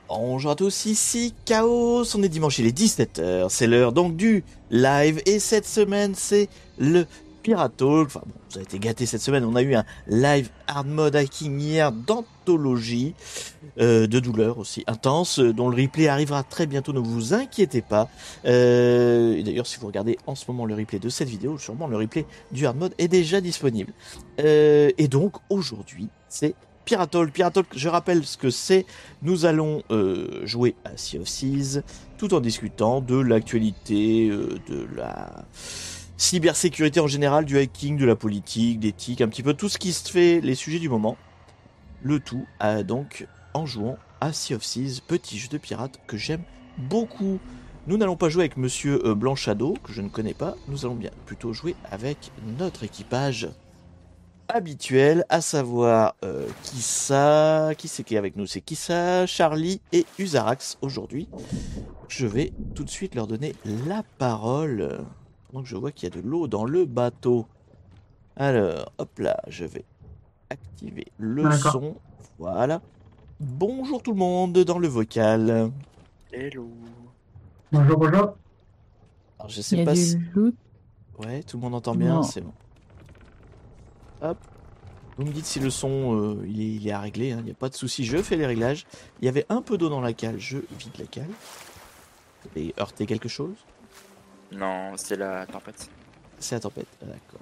Bonjour à tous, ici Chaos, on est dimanche, il est 17h, c'est l'heure donc du live, et cette semaine c'est le Pirate Talk. Enfin bon, vous avez été gâtés cette semaine, on a eu un live hard mode hacking hier d'anthologie, de douleur aussi intense, dont le replay arrivera très bientôt, ne vous inquiétez pas. Et d'ailleurs, si vous regardez en ce moment le replay de cette vidéo, sûrement le replay du hard mode est déjà disponible. Et donc aujourd'hui, c'est Pirate Talk. Pirate Talk, je rappelle ce que c'est. Nous allons jouer à Sea of Thieves tout en discutant de l'actualité, de la cybersécurité en général, du hacking, de la politique, d'éthique, un petit peu tout ce qui se fait, les sujets du moment. Le tout donc en jouant à Sea of Thieves, petit jeu de pirate que j'aime beaucoup. Nous n'allons pas jouer avec Monsieur Blanchado, que je ne connais pas. Nous allons bien plutôt jouer avec notre équipage habituel, à savoir Kissa. Qui c'est qui est avec nous? C'est Kissa, Charlie et Usarax aujourd'hui. Je vais tout de suite leur donner la parole. Pendant que je vois qu'il y a de l'eau dans le bateau. Alors, hop là, je vais activer le son. Voilà. Bonjour tout le monde dans le vocal. Hello. Bonjour, bonjour. Alors, je Il sais y a pas du si... loot. Ouais, tout le monde entend bien, Non. c'est bon. Hop. Vous me dites si le son il est à régler, il n'y a pas de souci, je fais les réglages. Il y avait un peu d'eau dans la cale, je vide la cale. Vous avez heurté quelque chose? Non, c'est la tempête. C'est la tempête, d'accord.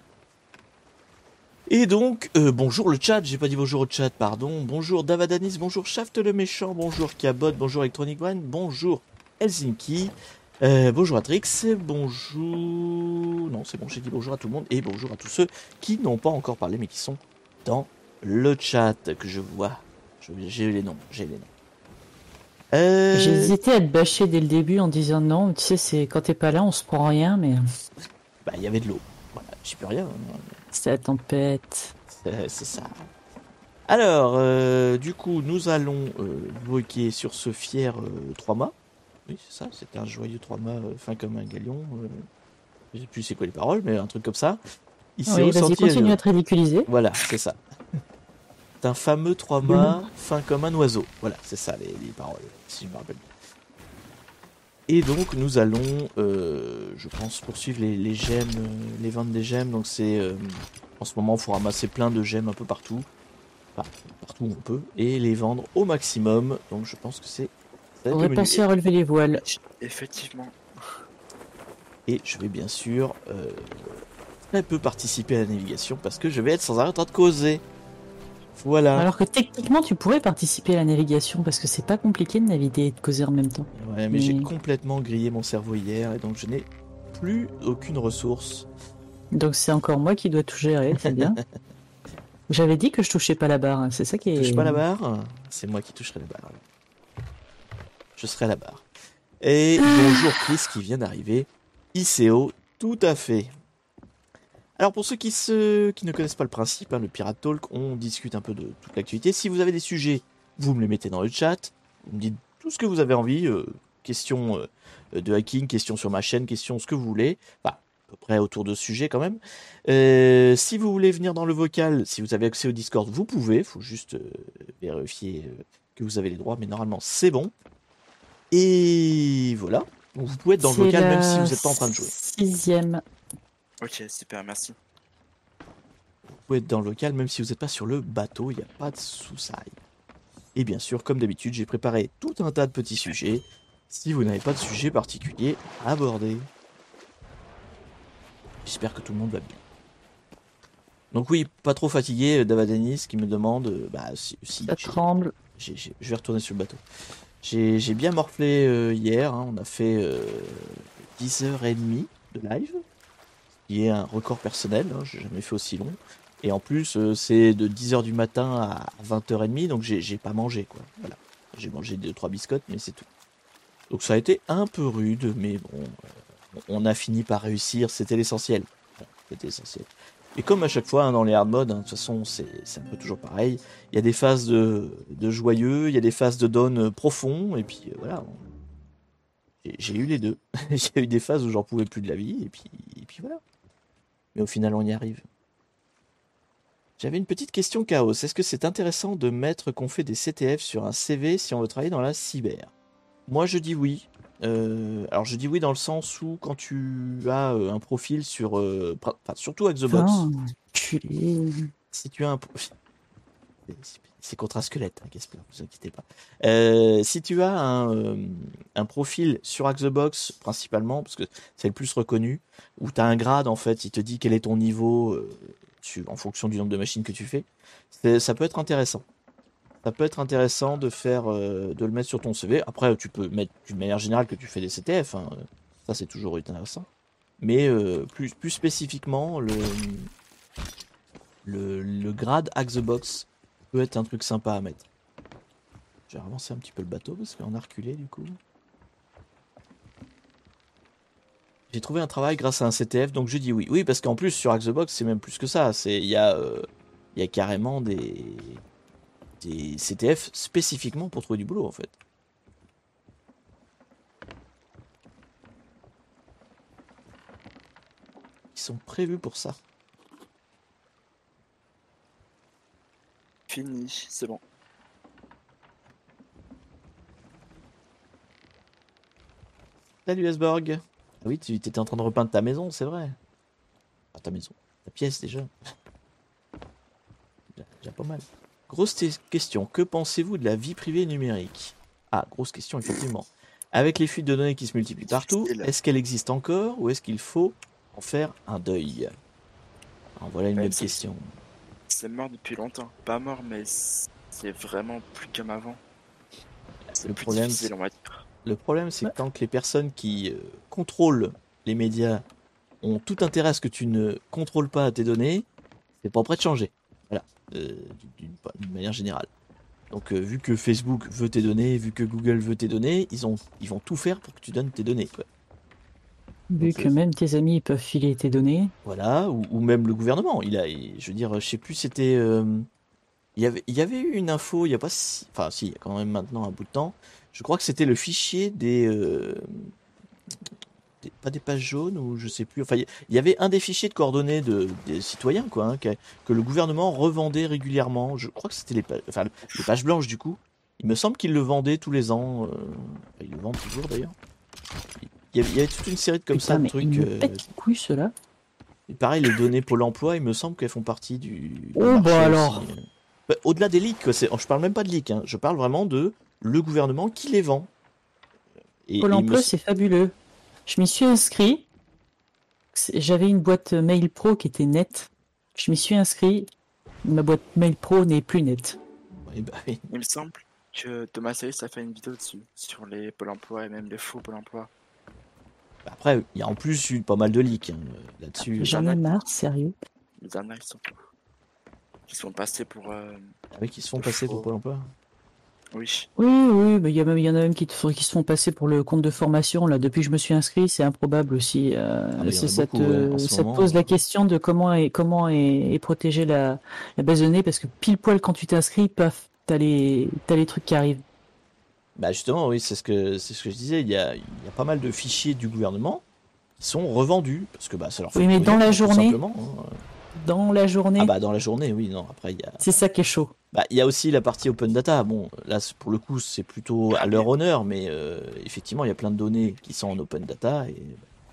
Et donc, bonjour le chat, j'ai pas dit bonjour au chat, pardon. Bonjour Davadanis, bonjour Shaft le méchant, bonjour Cabot, bonjour Electronic One, bonjour Helsinki, bonjour Atrix, bonjour... Non, c'est bon, j'ai dit bonjour à tout le monde, et bonjour à tous ceux qui n'ont pas encore parlé, mais qui sont dans le chat, que je vois. J'ai les noms, j'ai les noms. J'ai hésité à te bâcher dès le début en disant non, tu sais, c'est quand t'es pas là, on se prend rien, mais Bah, il y avait de l'eau. Voilà, j'y peux rien. c'est la tempête. C'est ça. Alors, du coup, nous allons voquer sur ce fier 3 mâts. Oui, c'est ça, c'est un joyeux 3 mâts fin comme un galion. Je sais plus c'est quoi les paroles, mais un truc comme ça. Il s'est Oui, vas-y, ressenti. continue à te ridiculiser. Voilà, c'est ça. C'est un fameux 3 mâts fin comme un oiseau. Voilà, c'est ça les paroles, si je me rappelle bien. Et donc, nous allons, je pense, poursuivre les gemmes, les ventes des gemmes. Donc, c'est. En ce moment, il faut ramasser plein de gemmes un peu partout. Enfin, partout où on peut. Et les vendre au maximum. Donc, je pense que c'est. Ça va On être le va menu. penser à relever les voiles. Effectivement. Et je vais bien sûr très peu participer à la navigation parce que je vais être sans arrêt en train de causer. Voilà. Alors que techniquement, tu pourrais participer à la navigation parce que c'est pas compliqué de naviguer et de causer en même temps. Ouais, mais j'ai complètement grillé mon cerveau hier et donc je n'ai plus aucune ressource. Donc c'est encore moi qui dois tout gérer, c'est bien. J'avais dit que je touchais pas la barre, hein, c'est ça qui est... Touche pas la barre, c'est moi qui toucherai la barre. Je serai à la barre. Et bonjour Chris qui vient d'arriver. ICO, tout à fait. Alors pour ceux qui ne connaissent pas le principe, le Pirate Talk, on discute un peu de toute l'actualité. Si vous avez des sujets, vous me les mettez dans le chat. Vous me dites tout ce que vous avez envie. Questions de hacking, questions sur ma chaîne, questions ce que vous voulez. Enfin, à peu près autour de ce sujet quand même. Si vous voulez venir dans le vocal, si vous avez accès au Discord, vous pouvez. Il faut juste vérifier que vous avez les droits, mais normalement c'est bon. Et voilà. Donc, vous pouvez être dans le vocal même si vous n'êtes pas en train de jouer. 6e. Ok, super, merci. Vous pouvez être dans le local même si vous n'êtes pas sur le bateau, il n'y a pas de soucis. Et bien sûr, comme d'habitude, j'ai préparé tout un tas de petits sujets. Si vous n'avez pas de sujet particulier à aborder. J'espère que tout le monde va bien. Donc oui, pas trop fatigué, Davadanis qui me demande... si Ça tremble. Je vais retourner sur le bateau. J'ai bien morflé hier, on a fait 10h30 de live. Qui est un record personnel, j'ai jamais fait aussi long. Et en plus, c'est de 10h du matin à 20h30, donc j'ai pas mangé, quoi. Voilà. J'ai mangé 2-3 biscottes, mais c'est tout. Donc ça a été un peu rude, mais bon, on a fini par réussir, c'était l'essentiel. Bon, c'était l'essentiel. Et comme à chaque fois, dans les hard modes, de toute façon, c'est un peu toujours pareil. Il y a des phases de joyeux, il y a des phases de down profond, et puis voilà. J'ai eu les deux. J'ai eu des phases où j'en pouvais plus de la vie, et puis voilà. Mais au final, on y arrive. J'avais une petite question Chaos. Est-ce que c'est intéressant de mettre qu'on fait des CTF sur un CV si on veut travailler dans la cyber? Moi, je dis oui. Alors, je dis oui dans le sens où quand tu as un profil sur... enfin, surtout avec The Box. Si tu as un... C'est contre un squelette, hein, Gasper, vous inquiétez pas. Si tu as un profil sur Hack the Box, principalement, parce que c'est le plus reconnu, où tu as un grade, en fait, il te dit quel est ton niveau en fonction du nombre de machines que tu fais, ça peut être intéressant. Ça peut être intéressant de le mettre sur ton CV. Après, tu peux mettre d'une manière générale que tu fais des CTF, hein, ça c'est toujours intéressant. Mais plus spécifiquement, le grade Hack the Box peut être un truc sympa à mettre. Je vais avancer un petit peu le bateau parce qu'on a reculé du coup. J'ai trouvé un travail grâce à un CTF, donc je dis oui. Oui, parce qu'en plus sur Hack the Box, c'est même plus que ça. Il y a carrément des CTF spécifiquement pour trouver du boulot en fait. Ils sont prévus pour ça. Fini, c'est bon. Salut Asborg. Ah oui, tu étais en train de repeindre ta maison, c'est vrai. Pas ta maison, ta pièce déjà. Déjà pas mal. Grosse question, que pensez-vous de la vie privée numérique? Ah, grosse question, effectivement. Avec les fuites de données qui se multiplient partout, est-ce qu'elle existe encore ou est-ce qu'il faut en faire un deuil? Alors, voilà une bonne question. C'est mort depuis longtemps. Pas mort, mais c'est vraiment plus comme avant. C'est plus difficile, on va dire. Le problème, c'est que tant que les personnes qui contrôlent les médias ont tout intérêt à ce que tu ne contrôles pas tes données, c'est pas prêt de changer. Voilà, d'une manière générale. Donc, vu que Facebook veut tes données, vu que Google veut tes données, ils vont tout faire pour que tu donnes tes données, quoi. Vu que même tes amis ils peuvent filer tes données. Voilà, ou même le gouvernement. Je veux dire, je sais plus, c'était... il y avait eu une info, il y a pas si... Enfin, si, il y a quand même maintenant un bout de temps. Je crois que c'était le fichier pas des pages jaunes, ou je sais plus. Enfin, il y avait un des fichiers de coordonnées des citoyens, quoi, hein, que le gouvernement revendait régulièrement. Je crois que c'était les pages blanches, du coup. Il me semble qu'ils le vendaient tous les ans. Ils le vendent toujours, d'ailleurs. Il y avait toute une série de comme ça de trucs. Ils me pètent les couilles, ceux-là. Et pareil, les données Pôle emploi, il me semble qu'elles font partie du oh, bah alors aussi. Au-delà des leaks, je parle même pas de leaks, hein, je parle vraiment de le gouvernement qui les vend. Pôle emploi, c'est fabuleux. Je m'y suis inscrit. J'avais une boîte mail pro qui était nette. Je m'y suis inscrit. Ma boîte mail pro n'est plus nette. Ouais, bah, oui. Il me semble que Thomas Sayus a fait une vidéo dessus, sur les Pôle emploi et même les faux Pôle emploi. Après, il y a en plus eu pas mal de leaks hein, là-dessus. J'en ai marre, sérieux. Les arnaques qui sont passés pour... Ah oui, qui se font passer pour Pôle emploi. Oui. Oui, mais il y en a même qui se font passer pour le compte de formation. Là, depuis que je me suis inscrit, c'est improbable aussi. Ça te pose la question de comment est protégée la base de données, parce que pile poil quand tu t'inscris, paf, t'as les trucs qui arrivent. Bah justement, oui, c'est ce que je disais. Il y a pas mal de fichiers du gouvernement qui sont revendus parce que ça leur fait. Oui, mais dans la journée. Hein. Dans la journée. Ah bah dans la journée, oui, non. Après il y a. C'est ça qui est chaud. Bah il y a aussi la partie open data. Bon, là pour le coup c'est plutôt à leur honneur, mais effectivement il y a plein de données qui sont en open data et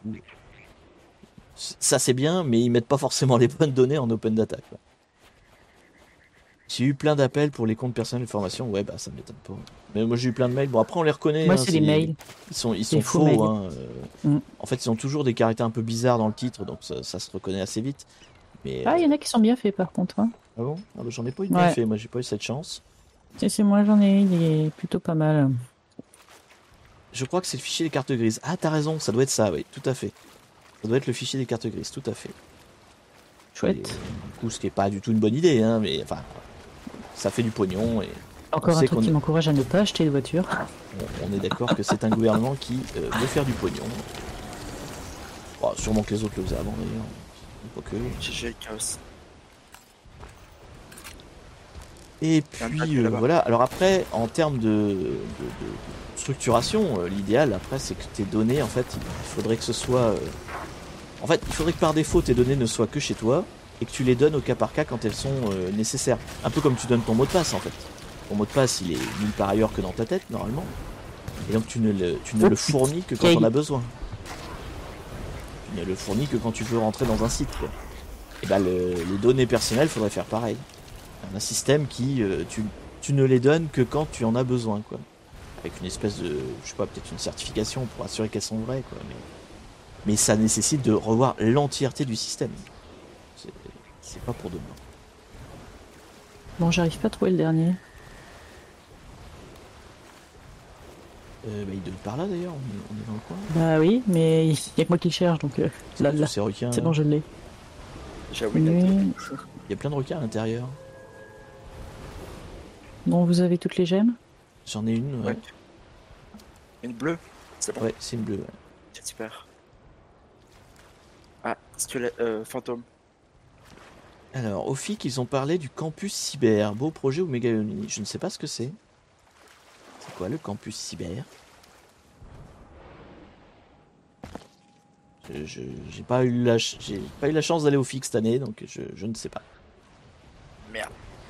ça c'est bien, mais ils mettent pas forcément les bonnes données en open data, quoi. J'ai eu plein d'appels pour les comptes personnels de formation. Ouais, bah ça m'étonne pas. Mais moi j'ai eu plein de mails. Bon après on les reconnaît. Moi hein, c'est les mails. Ils sont faux. Hein. En fait ils ont toujours des caractères un peu bizarres dans le titre, donc ça se reconnaît assez vite. Mais, il y en a qui sont bien faits par contre. Hein. Ah bon? Ah bah, j'en ai pas eu de bien fait. Moi j'ai pas eu cette chance. C'est moi j'en ai eu, il est plutôt pas mal. Je crois que c'est le fichier des cartes grises. Ah t'as raison, ça doit être ça, oui, tout à fait. Ça doit être le fichier des cartes grises, tout à fait. Chouette. Et, du coup, ce qui est pas du tout une bonne idée, hein, mais enfin, ça fait du pognon. Et encore un truc qui m'encourage à ne pas acheter de voiture. On est d'accord que c'est un gouvernement qui veut faire du pognon. Bon, sûrement que les autres le faisaient avant d'ailleurs. Pas que. GG Chaos. Et puis voilà. Alors après, en termes de structuration, l'idéal après, c'est que tes données, en fait, il faudrait que ce soit. En fait, il faudrait que par défaut tes données ne soient que chez toi et que tu les donnes au cas par cas quand elles sont nécessaires. Un peu comme tu donnes ton mot de passe en fait. Ton mot de passe il est nulle part ailleurs que dans ta tête normalement. Et donc tu ne le fournis que quand on a besoin. Tu ne le fournis que quand tu veux rentrer dans un site quoi. Et bah les données personnelles faudrait faire pareil. Un système qui tu ne les donnes que quand tu en as besoin quoi. Avec une espèce de, je sais pas, peut-être une certification pour assurer qu'elles sont vraies quoi. Mais ça nécessite de revoir l'entièreté du système. C'est pas pour demain. Bon, j'arrive pas à trouver le dernier. Il doit être par là d'ailleurs, on est dans le coin. Bah oui, mais il y a que moi qui le cherche, donc là, Ces requins, c'est bon, je l'ai. J'avoue, il y a plein de requins à l'intérieur. Bon, vous avez toutes les gemmes? J'en ai une, ouais. Une bleue? C'est bon. Ouais, c'est une bleue, ouais. C'est super. Ah, fantôme. Alors, au FIC, ils ont parlé du campus cyber. Beau projet ou mégalomanie. Je ne sais pas ce que c'est. C'est quoi le campus cyber? J'ai pas eu la chance d'aller au FIC cette année, donc je ne sais pas. Merde.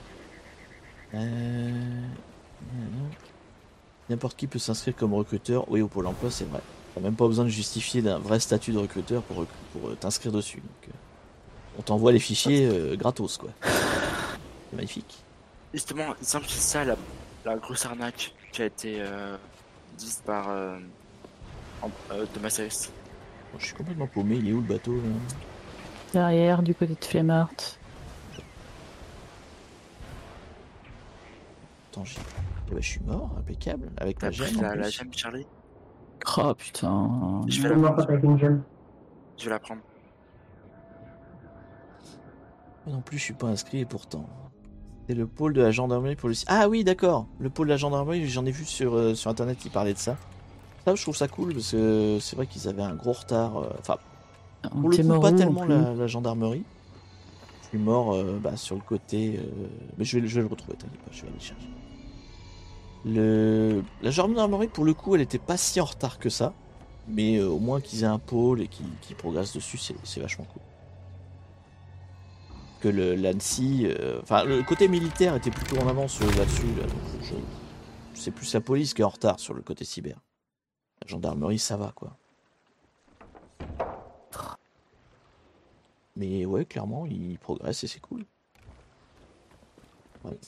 N'importe qui peut s'inscrire comme recruteur. Oui, au Pôle emploi, c'est vrai. T'as même pas besoin de justifier d'un vrai statut de recruteur pour t'inscrire dessus. Donc, on t'envoie les fichiers gratos, quoi. C'est magnifique. Justement, il semble que c'est ça la grosse arnaque qui a été dite par Thomas Harris. Bon, je suis complètement paumé. Il est où le bateau là? Derrière, du côté de Flemmart. Attends, je suis mort, impeccable. Avec la gemme. La gemme, Charlie. Oh putain. Je vais Je la m'en prendre. pas avec une gemme. Je vais la prendre. Moi non plus, je suis pas inscrit et pourtant. C'est le pôle de la gendarmerie pour le. Ah oui, d'accord. Le pôle de la gendarmerie, j'en ai vu sur internet, ils parlaient de ça. Ça, je trouve ça cool parce que c'est vrai qu'ils avaient un gros retard. Enfin, pour le coup, pas tellement la gendarmerie. Je suis mort sur le côté. Mais je vais le retrouver, t'inquiète pas, je vais aller le chercher. La gendarmerie, pour le coup, elle était pas si en retard que ça. Mais au moins qu'ils aient un pôle et qu'ils progressent dessus, c'est vachement cool. Que l'ANSI, le côté militaire était plutôt en avance là-dessus. Là, c'est plus la police qui est en retard sur le côté cyber. La gendarmerie, ça va quoi. Mais ouais, clairement, ils progressent et c'est cool. Ouais.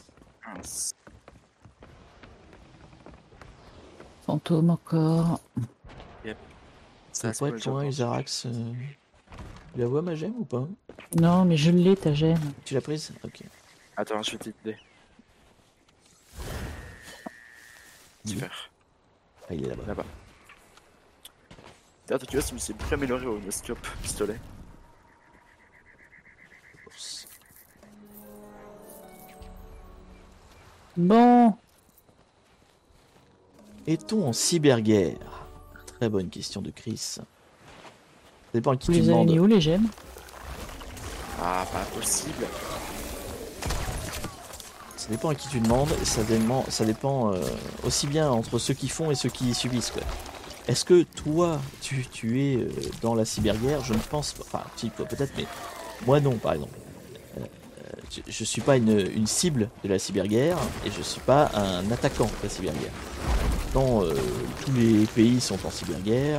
Fantôme encore. Yep. Ça peut être loin, Isarax. Tu la vois ma gemme ou pas? Non, mais je l'ai ta gemme. Tu l'as prise? Ok. Attends, je vais t'aider. Super. Ah, il est là-bas. Là-bas. D'ailleurs, tu vois, je me suis beaucoup amélioré au scope pistolet. Bon. Est-on en cyberguerre? Très bonne question de Chris. Ça dépend à qui tu Vous demandes. avez mis où les gemmes? Ah, pas possible. Ça dépend à qui tu demandes et ça dépend aussi bien entre ceux qui font et ceux qui subissent quoi. Est-ce que toi tu es dans la cyberguerre? Je ne pense pas. Enfin, si, toi peut-être, mais moi non par exemple. Je suis pas une cible de la cyberguerre et je suis pas un attaquant de la cyberguerre. Pourtant, tous les pays sont en cyberguerre,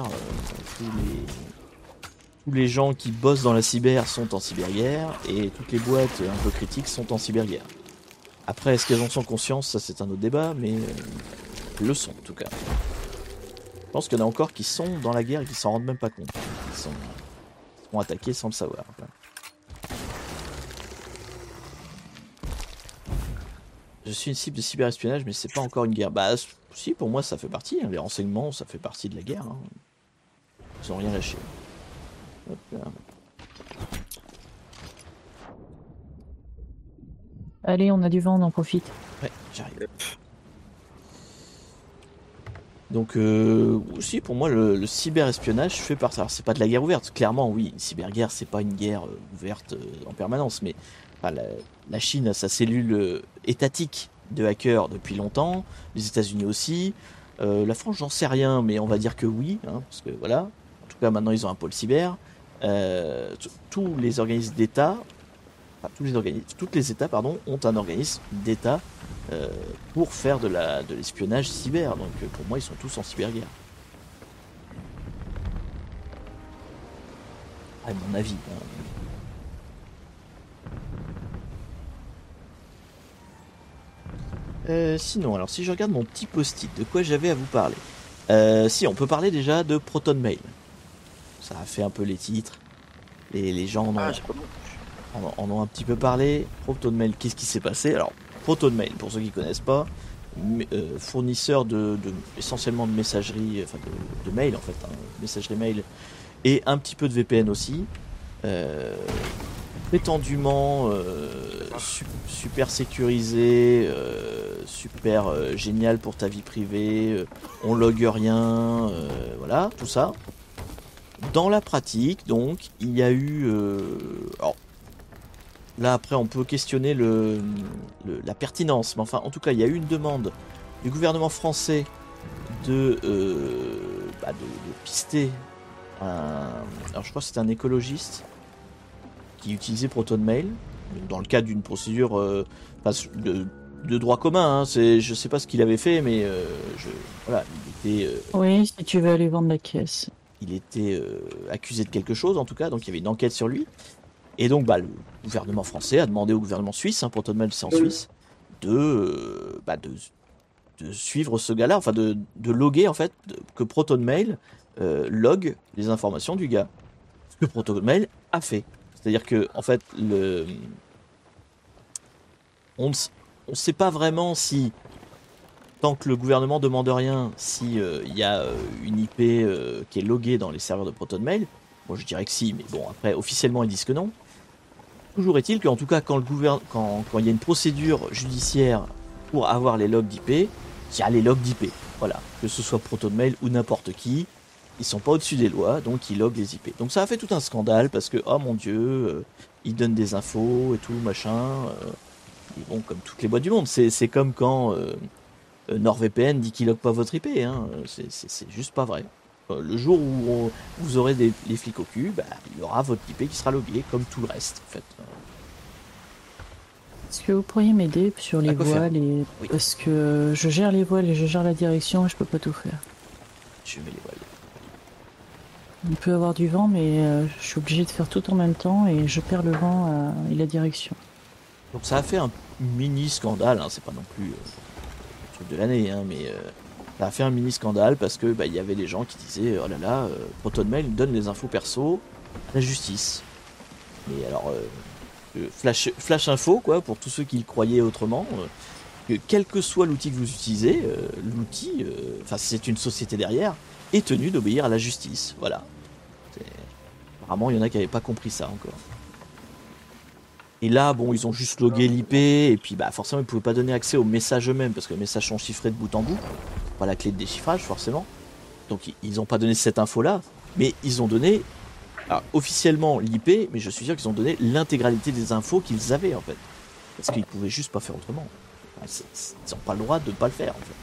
tous les gens qui bossent dans la cyber sont en cyberguerre et toutes les boîtes un peu critiques sont en cyberguerre. Après, est-ce qu'elles en sont conscientes? Ça c'est un autre débat, mais elles le sont en tout cas. Je pense qu'il y en a encore qui sont dans la guerre et qui s'en rendent même pas compte. Ils sont attaqués sans le savoir. Je suis une cible de cyberespionnage, mais c'est pas encore une guerre. Bah, si, pour moi, ça fait partie. Hein. Les renseignements, ça fait partie de la guerre. Hein. Ils ont rien lâché. Hop là. Allez, on a du vent, on en profite. Ouais, j'arrive. Donc, aussi, pour moi, le cyberespionnage fait partie. Alors, c'est pas de la guerre ouverte. Clairement, oui, une cyberguerre, c'est pas une guerre ouverte en permanence, mais. Enfin, la Chine a sa cellule étatique de hackers depuis longtemps, les États-Unis aussi, la France j'en sais rien, mais on va dire que oui, hein, parce que voilà, en tout cas maintenant ils ont un pôle cyber. Tous les organismes d'État enfin, toutes les États pardon, ont un organisme d'État pour faire de l'espionnage cyber. Donc pour moi, ils sont tous en cyberguerre. À mon avis. Sinon, alors si je regarde mon petit post-it, de quoi j'avais à vous parler. Si, on peut parler déjà de ProtonMail. Ça a fait un peu les titres. Les gens en ont un petit peu parlé. ProtonMail, qu'est-ce qui s'est passé? Alors, ProtonMail, pour ceux qui ne connaissent pas, fournisseur essentiellement de messagerie, enfin de mail en fait, hein, messagerie mail, et un petit peu de VPN aussi. Prétendument super sécurisé, super génial pour ta vie privée, on logue rien, voilà, tout ça. Dans la pratique, donc, il y a eu... alors, là, après, on peut questionner la pertinence, mais enfin, en tout cas, il y a eu une demande du gouvernement français de pister alors, je crois que c'était un écologiste qui utilisait ProtonMail dans le cadre d'une procédure de droit commun. Hein. Je sais pas ce qu'il avait fait, mais voilà, il était. Oui, si tu veux aller vendre la caisse. Il était accusé de quelque chose, en tout cas, donc il y avait une enquête sur lui. Et donc, le gouvernement français a demandé au gouvernement suisse, hein, ProtonMail c'est en Suisse, de suivre ce gars-là, enfin de loguer en fait, que ProtonMail log les informations du gars. Ce que ProtonMail a fait. C'est-à-dire que, en fait, on ne sait pas vraiment si, tant que le gouvernement demande rien, si y a une IP qui est loguée dans les serveurs de ProtonMail. Bon, je dirais que si, mais bon, après, officiellement, ils disent que non. Toujours est-il qu'en tout cas, quand il y a une procédure judiciaire pour avoir les logs d'IP, il y a les logs d'IP. Voilà, que ce soit ProtonMail ou n'importe qui. Ils sont pas au-dessus des lois, donc ils loguent les IP. Donc ça a fait tout un scandale parce que, oh mon dieu, ils donnent des infos et tout, machin. Et bon, comme toutes les boîtes du monde, c'est comme quand NordVPN dit qu'il logue pas votre IP. Hein. C'est juste pas vrai. Le jour où vous aurez les flics au cul, il y aura votre IP qui sera logué, comme tout le reste, en fait. Est-ce que vous pourriez m'aider sur les voiles oui. Parce que je gère les voiles et je gère la direction et je peux pas tout faire. Je mets les voiles. Il peut y avoir du vent, mais je suis obligé de faire tout en même temps et je perds le vent et la direction. Donc ça a fait un mini scandale, hein, c'est pas non plus le truc de l'année, hein, mais ça a fait un mini scandale parce que il y avait des gens qui disaient oh là là, ProtonMail donne les infos perso à la justice. Et alors flash info quoi pour tous ceux qui le croyaient autrement. Que quel que soit l'outil que vous utilisez, l'outil, c'est une société derrière, est tenu d'obéir à la justice. Voilà. Apparemment, il y en a qui n'avaient pas compris ça encore. Et là, bon, ils ont juste logué l'IP, et puis forcément, ils ne pouvaient pas donner accès aux messages eux-mêmes, parce que les messages sont chiffrés de bout en bout. Pas la clé de déchiffrage, forcément. Donc, ils n'ont pas donné cette info-là, mais ils ont donné, officiellement, l'IP, mais je suis sûr qu'ils ont donné l'intégralité des infos qu'ils avaient, en fait. Parce qu'ils ne pouvaient juste pas faire autrement. Ils n'ont pas le droit de ne pas le faire, en fait.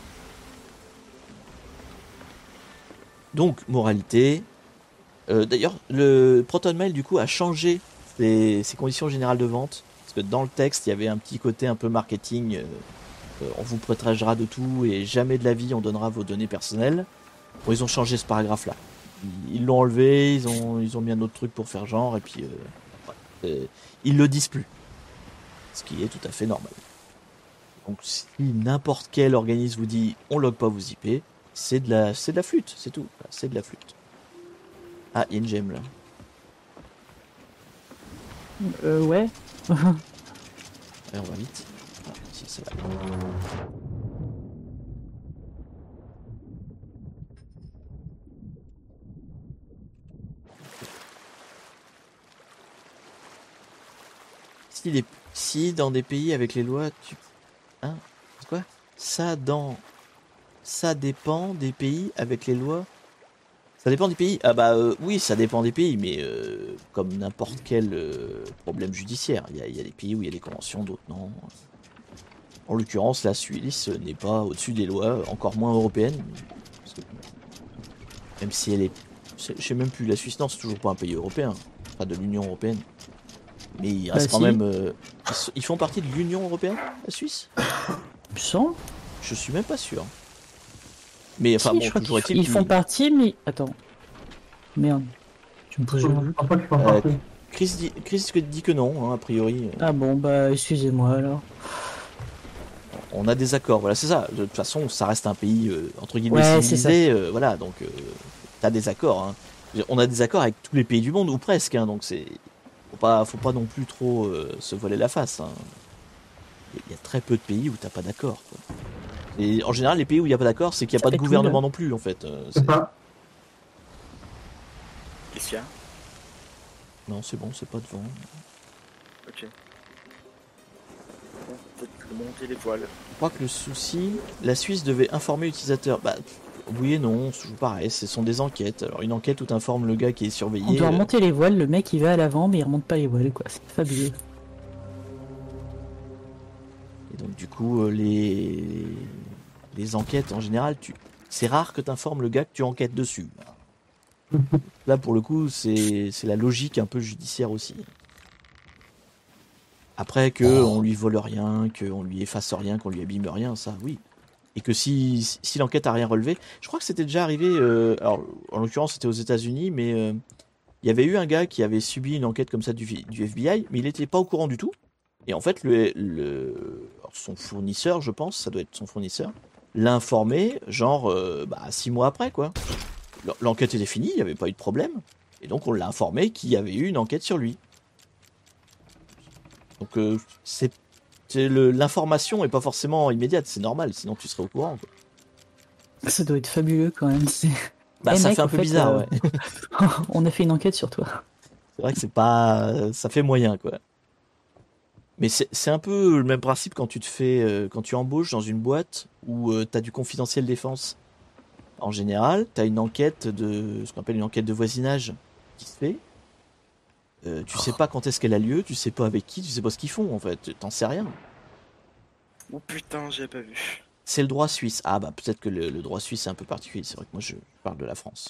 Donc, moralité. D'ailleurs, le ProtonMail, du coup, a changé ses conditions générales de vente. Parce que dans le texte, il y avait un petit côté un peu marketing. On vous protégera de tout et jamais de la vie on donnera vos données personnelles. Bon, ils ont changé ce paragraphe-là. Ils l'ont enlevé, ils ont mis un autre truc pour faire genre, et puis ils le disent plus. Ce qui est tout à fait normal. Donc, si n'importe quel organisme vous dit on log pas vos IP, c'est de la flûte, c'est tout. C'est de la flûte. Ah, il y a une gemme là. Ouais. Allez, on va vite. Ah, si, ça va. Si dans des pays avec les lois, Hein? C'est quoi? Ça dépend des pays avec les lois. Ça dépend des pays. Oui, ça dépend des pays, mais comme n'importe quel problème judiciaire, il y a des pays où il y a des conventions, d'autres non. En l'occurrence, la Suisse n'est pas au-dessus des lois, encore moins européennes. Parce que, même si elle est, je sais même plus, la Suisse non, c'est toujours pas un pays européen, pas de l'Union européenne. Mais ils restent quand même... ils font partie de l'Union Européenne, la Suisse? Tu sens? Je suis même pas sûr. Mais enfin, Si, bon, toujours est-il ils font partie, mais... Attends. Merde. Tu me poses une... Chris dit que non, hein, a priori. Ah bon, bah, excusez-moi, alors. On a des accords, voilà, c'est ça. De toute façon, ça reste un pays, entre guillemets, civilisé, voilà, donc t'as des accords, hein. On a des accords avec tous les pays du monde, ou presque, hein, donc c'est... Faut pas non plus trop se voiler la face, hein. Il y a très peu de pays où t'as pas d'accord, quoi. Et en général, les pays où il n'y a pas d'accord, c'est qu'il n'y a pas de gouvernement non plus, en fait. C'est pas. Qu'est-ce qu'il y a? Non, c'est bon, c'est pas devant. Ok. Bon, peut-être monter les voiles. Je crois que le souci, la Suisse devait informer l'utilisateur. Bah, oui et non, c'est toujours pareil, ce sont des enquêtes. Alors, une enquête où t'informes le gars qui est surveillé. On doit remonter les voiles, le mec il va à l'avant, mais il remonte pas les voiles, quoi. C'est fabuleux. Et donc, du coup, les enquêtes, en général, c'est rare que t'informes le gars que tu enquêtes dessus. Là, pour le coup, c'est la logique un peu judiciaire aussi. Après, qu'on lui vole rien, qu'on lui efface rien, qu'on lui abîme rien, ça, oui. Et que si l'enquête a rien relevé, je crois que c'était déjà arrivé, alors en l'occurrence c'était aux États-Unis, mais il y avait eu un gars qui avait subi une enquête comme ça du FBI, mais il n'était pas au courant du tout. Et en fait, son fournisseur, je pense, ça doit être son fournisseur, l'a informé, genre 6 mois après, quoi. L'enquête était finie, il n'y avait pas eu de problème, et donc on l'a informé qu'il y avait eu une enquête sur lui. Donc l'information est pas forcément immédiate, c'est normal, sinon tu serais au courant, quoi. Ça doit être fabuleux quand même. Bah, ça mec, fait un peu bizarre, ouais. On a fait une enquête sur toi. C'est vrai que c'est pas, ça fait moyen, quoi. Mais c'est un peu le même principe quand quand tu embauches dans une boîte où t'as du confidentiel défense. En général, t'as une enquête ce qu'on appelle une enquête de voisinage qui se fait. Tu sais pas quand est-ce qu'elle a lieu, tu sais pas avec qui, tu sais pas ce qu'ils font en fait, t'en sais rien. Oh putain, j'ai pas vu. C'est le droit suisse. Ah bah peut-être que le droit suisse est un peu particulier, c'est vrai que moi je parle de la France.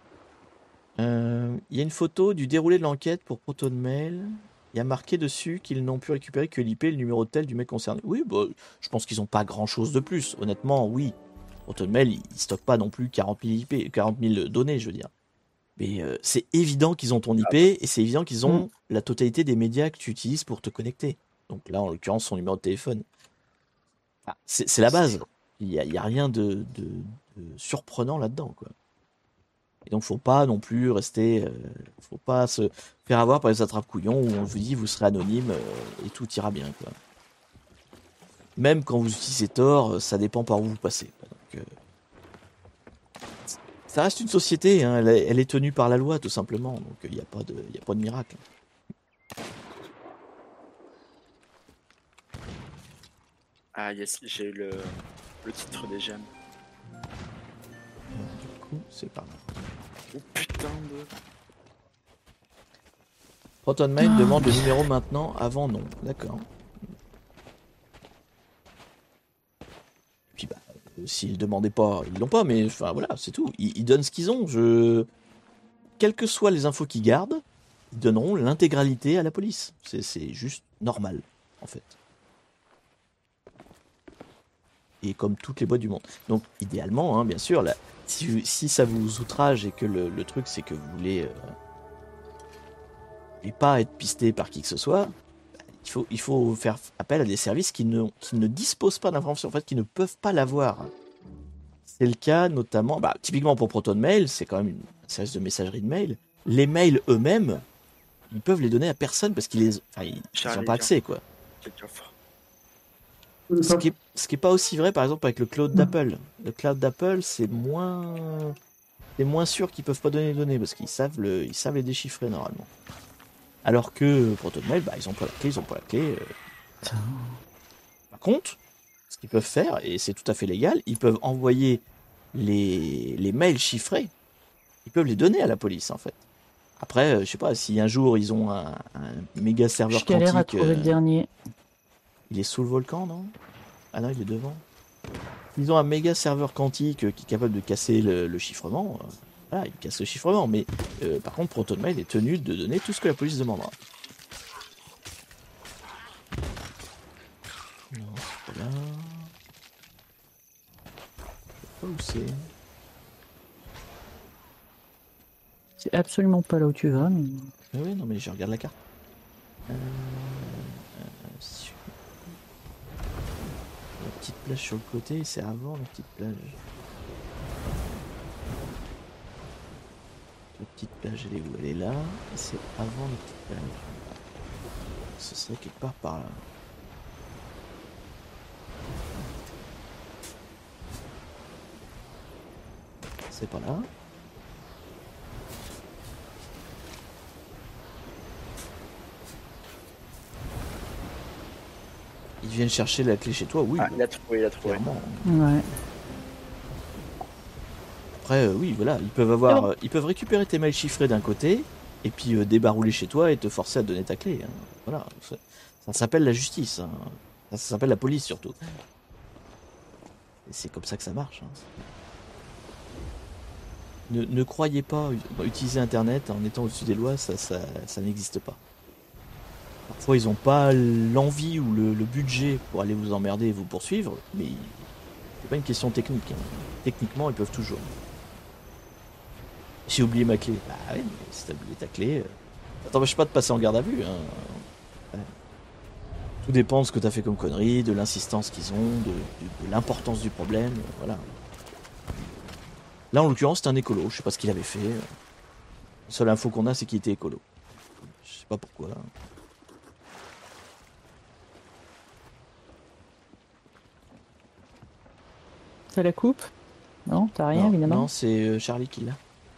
Il y a une photo du déroulé de l'enquête pour ProtonMail. Il y a marqué dessus qu'ils n'ont pu récupérer que l'IP et le numéro de tel du mec concerné. Oui, bah, je pense qu'ils n'ont pas grand-chose de plus. Honnêtement, oui. ProtonMail, ils stockent pas non plus 40 000 IP, 40 000 données, je veux dire. Mais c'est évident qu'ils ont ton IP et c'est évident qu'ils ont la totalité des médias que tu utilises pour te connecter. Donc là, en l'occurrence, son numéro de téléphone. Ah, c'est la base. Il y a rien de surprenant là-dedans, quoi. Et donc, faut pas non plus rester... faut pas se faire avoir par les attrape-couillons où on vous dit vous serez anonyme et tout ira bien, quoi. Même quand vous utilisez Tor, ça dépend par où vous passez, quoi. Donc, ça reste une société, hein, elle est tenue par la loi, tout simplement. Donc, il n'y a pas de miracle. Ah yes, j'ai eu le titre des gemmes. Du coup, c'est pas mal. Oh putain de... ProtonMail demande le numéro maintenant, avant non. D'accord. Puis bah, s'ils demandaient pas, ils l'ont pas, mais enfin voilà, c'est tout. Ils donnent ce qu'ils ont. Quelles que soient les infos qu'ils gardent, ils donneront l'intégralité à la police. C'est juste normal, en fait. Et comme toutes les boîtes du monde. Donc, idéalement, hein, bien sûr, là, si ça vous outrage et que le truc, c'est que vous voulez pas être pisté par qui que ce soit, il faut faire appel à des services qui ne disposent pas d'informations, en fait, qui ne peuvent pas l'avoir. C'est le cas notamment, typiquement pour ProtonMail, c'est quand même un service de messagerie de mail. Les mails eux-mêmes, ils peuvent les donner à personne parce qu'ils n'ont pas accès, quoi. Ce qui est pas aussi vrai, par exemple, avec le cloud d'Apple. Le cloud d'Apple, c'est moins sûr qu'ils peuvent pas donner les données parce qu'ils savent les déchiffrer normalement. Alors que ProtonMail, ils ont pas la clé, Par contre, ce qu'ils peuvent faire, et c'est tout à fait légal, ils peuvent envoyer les mails chiffrés. Ils peuvent les donner à la police, en fait. Après, je sais pas, si un jour ils ont un méga serveur quantique... Je galère à trouver le dernier. Il est sous le volcan, non? Ah non, il est devant. Ils ont un méga serveur quantique qui est capable de casser le chiffrement. Voilà, il casse le chiffrement, mais par contre, ProtonMail est tenu de donner tout ce que la police demandera. absolument pas là où tu vas. Mais... Oui, non, mais je regarde la carte. Sur... La petite plage sur le côté, c'est avant la petite plage. La petite plage, elle est où? Elle est là. Et c'est avant la petite plage. Ce serait quelque part par là. C'est pas là. Ils viennent chercher la clé chez toi, oui. Ah, il a trouvé. Clairement. Ouais. Après, oui, voilà, ils peuvent récupérer tes mails chiffrés d'un côté, et puis débarrouler chez toi et te forcer à donner ta clé. Hein. Voilà, ça s'appelle la justice. Hein. Ça s'appelle la police surtout. Et c'est comme ça que ça marche. Hein. Ne croyez pas utiliser Internet en étant au-dessus des lois, ça n'existe pas. Parfois, ils n'ont pas l'envie ou le budget pour aller vous emmerder et vous poursuivre, mais c'est pas une question technique. Hein. Techniquement, ils peuvent toujours. J'ai oublié ma clé. Bah oui, mais si t'as oublié ta clé, ça t'empêche pas de passer en garde à vue. Hein. Ouais. Tout dépend de ce que t'as fait comme connerie, de l'insistance qu'ils ont, de l'importance du problème. Voilà. Là, en l'occurrence, c'est un écolo. Je sais pas ce qu'il avait fait. La seule info qu'on a, c'est qu'il était écolo. Je sais pas pourquoi. T'as la coupe? Non, t'as rien, non, évidemment. Non, c'est Charlie qui l'a.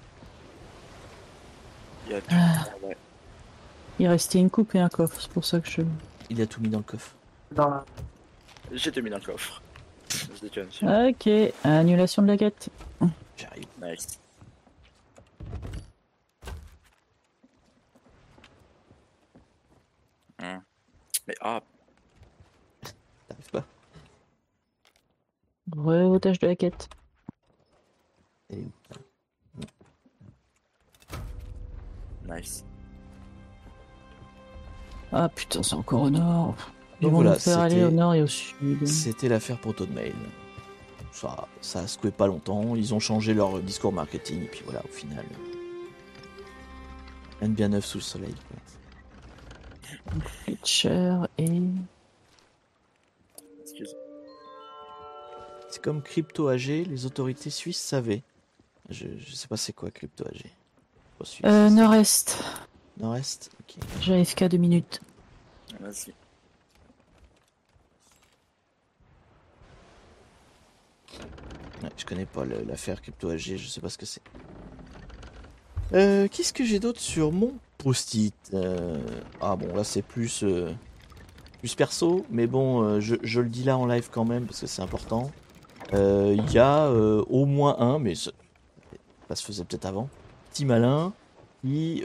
Il y a tout. Ouais. Il restait une coupe et un coffre, c'est pour ça que je... Il a tout mis dans le coffre. J'ai tout mis dans le coffre. Je déconne. Ok, annulation de la quête. J'arrive. Nice. Mais T'arrives pas. Otage de la quête. Elle est où? nice. Ah putain, c'est encore au nord. Ils Donc vont voilà, nous faire aller au nord et au sud. C'était l'affaire Protonmail. Ça a secoué pas longtemps. Ils ont changé leur discours marketing et puis voilà, au final, rien de bien neuf sous le soleil. Quoi. Fletcher et... Excuse. C'est comme Crypto AG, les autorités suisses savaient. Je sais pas c'est quoi Crypto AG. Nord-Est. Nord-Est, ok. J'ai AFK 2 minutes. Vas-y. Ouais, je connais pas l'affaire Crypto AG, je sais pas ce que c'est. Qu'est-ce que j'ai d'autre sur mon post-it? Ah bon, là c'est plus perso, mais bon, je le dis là en live quand même parce que c'est important. Il y a au moins un, mais ça se faisait peut-être avant, petit malin qui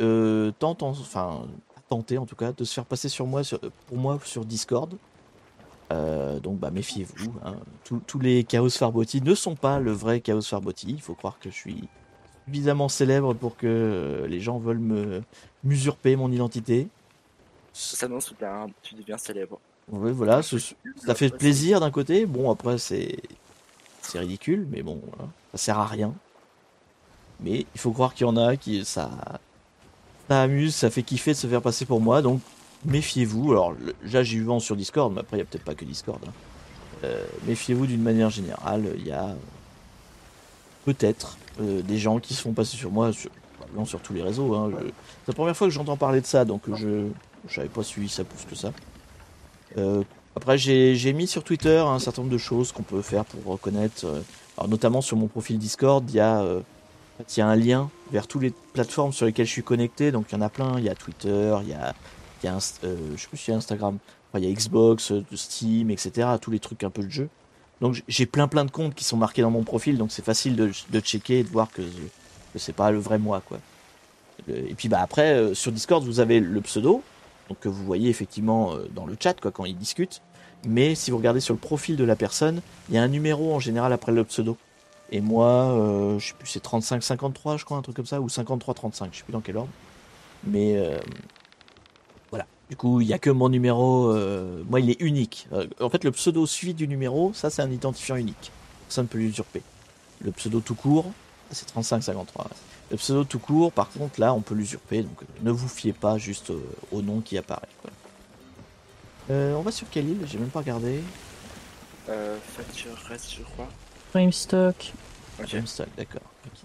a tenté en tout cas de se faire passer pour moi sur Discord. Donc bah méfiez-vous, hein. Tous les Chaos Farboti ne sont pas le vrai Chaos Farboti. Il faut croire que je suis suffisamment célèbre pour que les gens veulent m'usurper mon identité. Ça s'annonce, tu deviens célèbre. Oui, voilà, ça fait plaisir d'un côté. Bon, après c'est ridicule, mais bon, voilà, ça sert à rien. Mais il faut croire qu'il y en a qui ça amuse, ça fait kiffer de se faire passer pour moi, donc méfiez-vous. Alors là j'ai eu vent sur Discord, mais après il n'y a peut-être pas que Discord. Hein. Méfiez-vous d'une manière générale. Il y a peut-être des gens qui se font passer sur moi, sur tous les réseaux. Hein. C'est la première fois que j'entends parler de ça, donc je n'avais pas suivi ça plus que ça. Après j'ai mis sur Twitter un certain nombre de choses qu'on peut faire pour reconnaître. Alors notamment sur mon profil Discord, il y a un lien vers toutes les plateformes sur lesquelles je suis connecté. Donc il y en a plein. Il y a Twitter, il y a je sais plus si il y a Instagram. Enfin, il y a Xbox, Steam, etc. Tous les trucs un peu de jeu. Donc j'ai plein de comptes qui sont marqués dans mon profil. Donc c'est facile de checker et de voir que c'est pas le vrai moi, quoi. Et puis bah après sur Discord vous avez le pseudo. Donc que vous voyez effectivement dans le chat, quoi, quand ils discutent. Mais si vous regardez sur le profil de la personne, il y a un numéro en général après le pseudo. Et moi, je sais plus, c'est 3553, je crois, un truc comme ça, ou 5335, je sais plus dans quel ordre. Mais voilà. Du coup, il n'y a que mon numéro. Moi, il est unique. En fait, le pseudo suivi du numéro, ça, c'est un identifiant unique. Personne ne peut l'usurper. Le pseudo tout court, c'est 3553. Le pseudo tout court, par contre, là, on peut l'usurper, donc ne vous fiez pas juste au nom qui apparaît. Quoi. On va sur quelle île? J'ai même pas regardé. Facture reste, je crois. Framestock. Ok. Framestock, d'accord. Okay.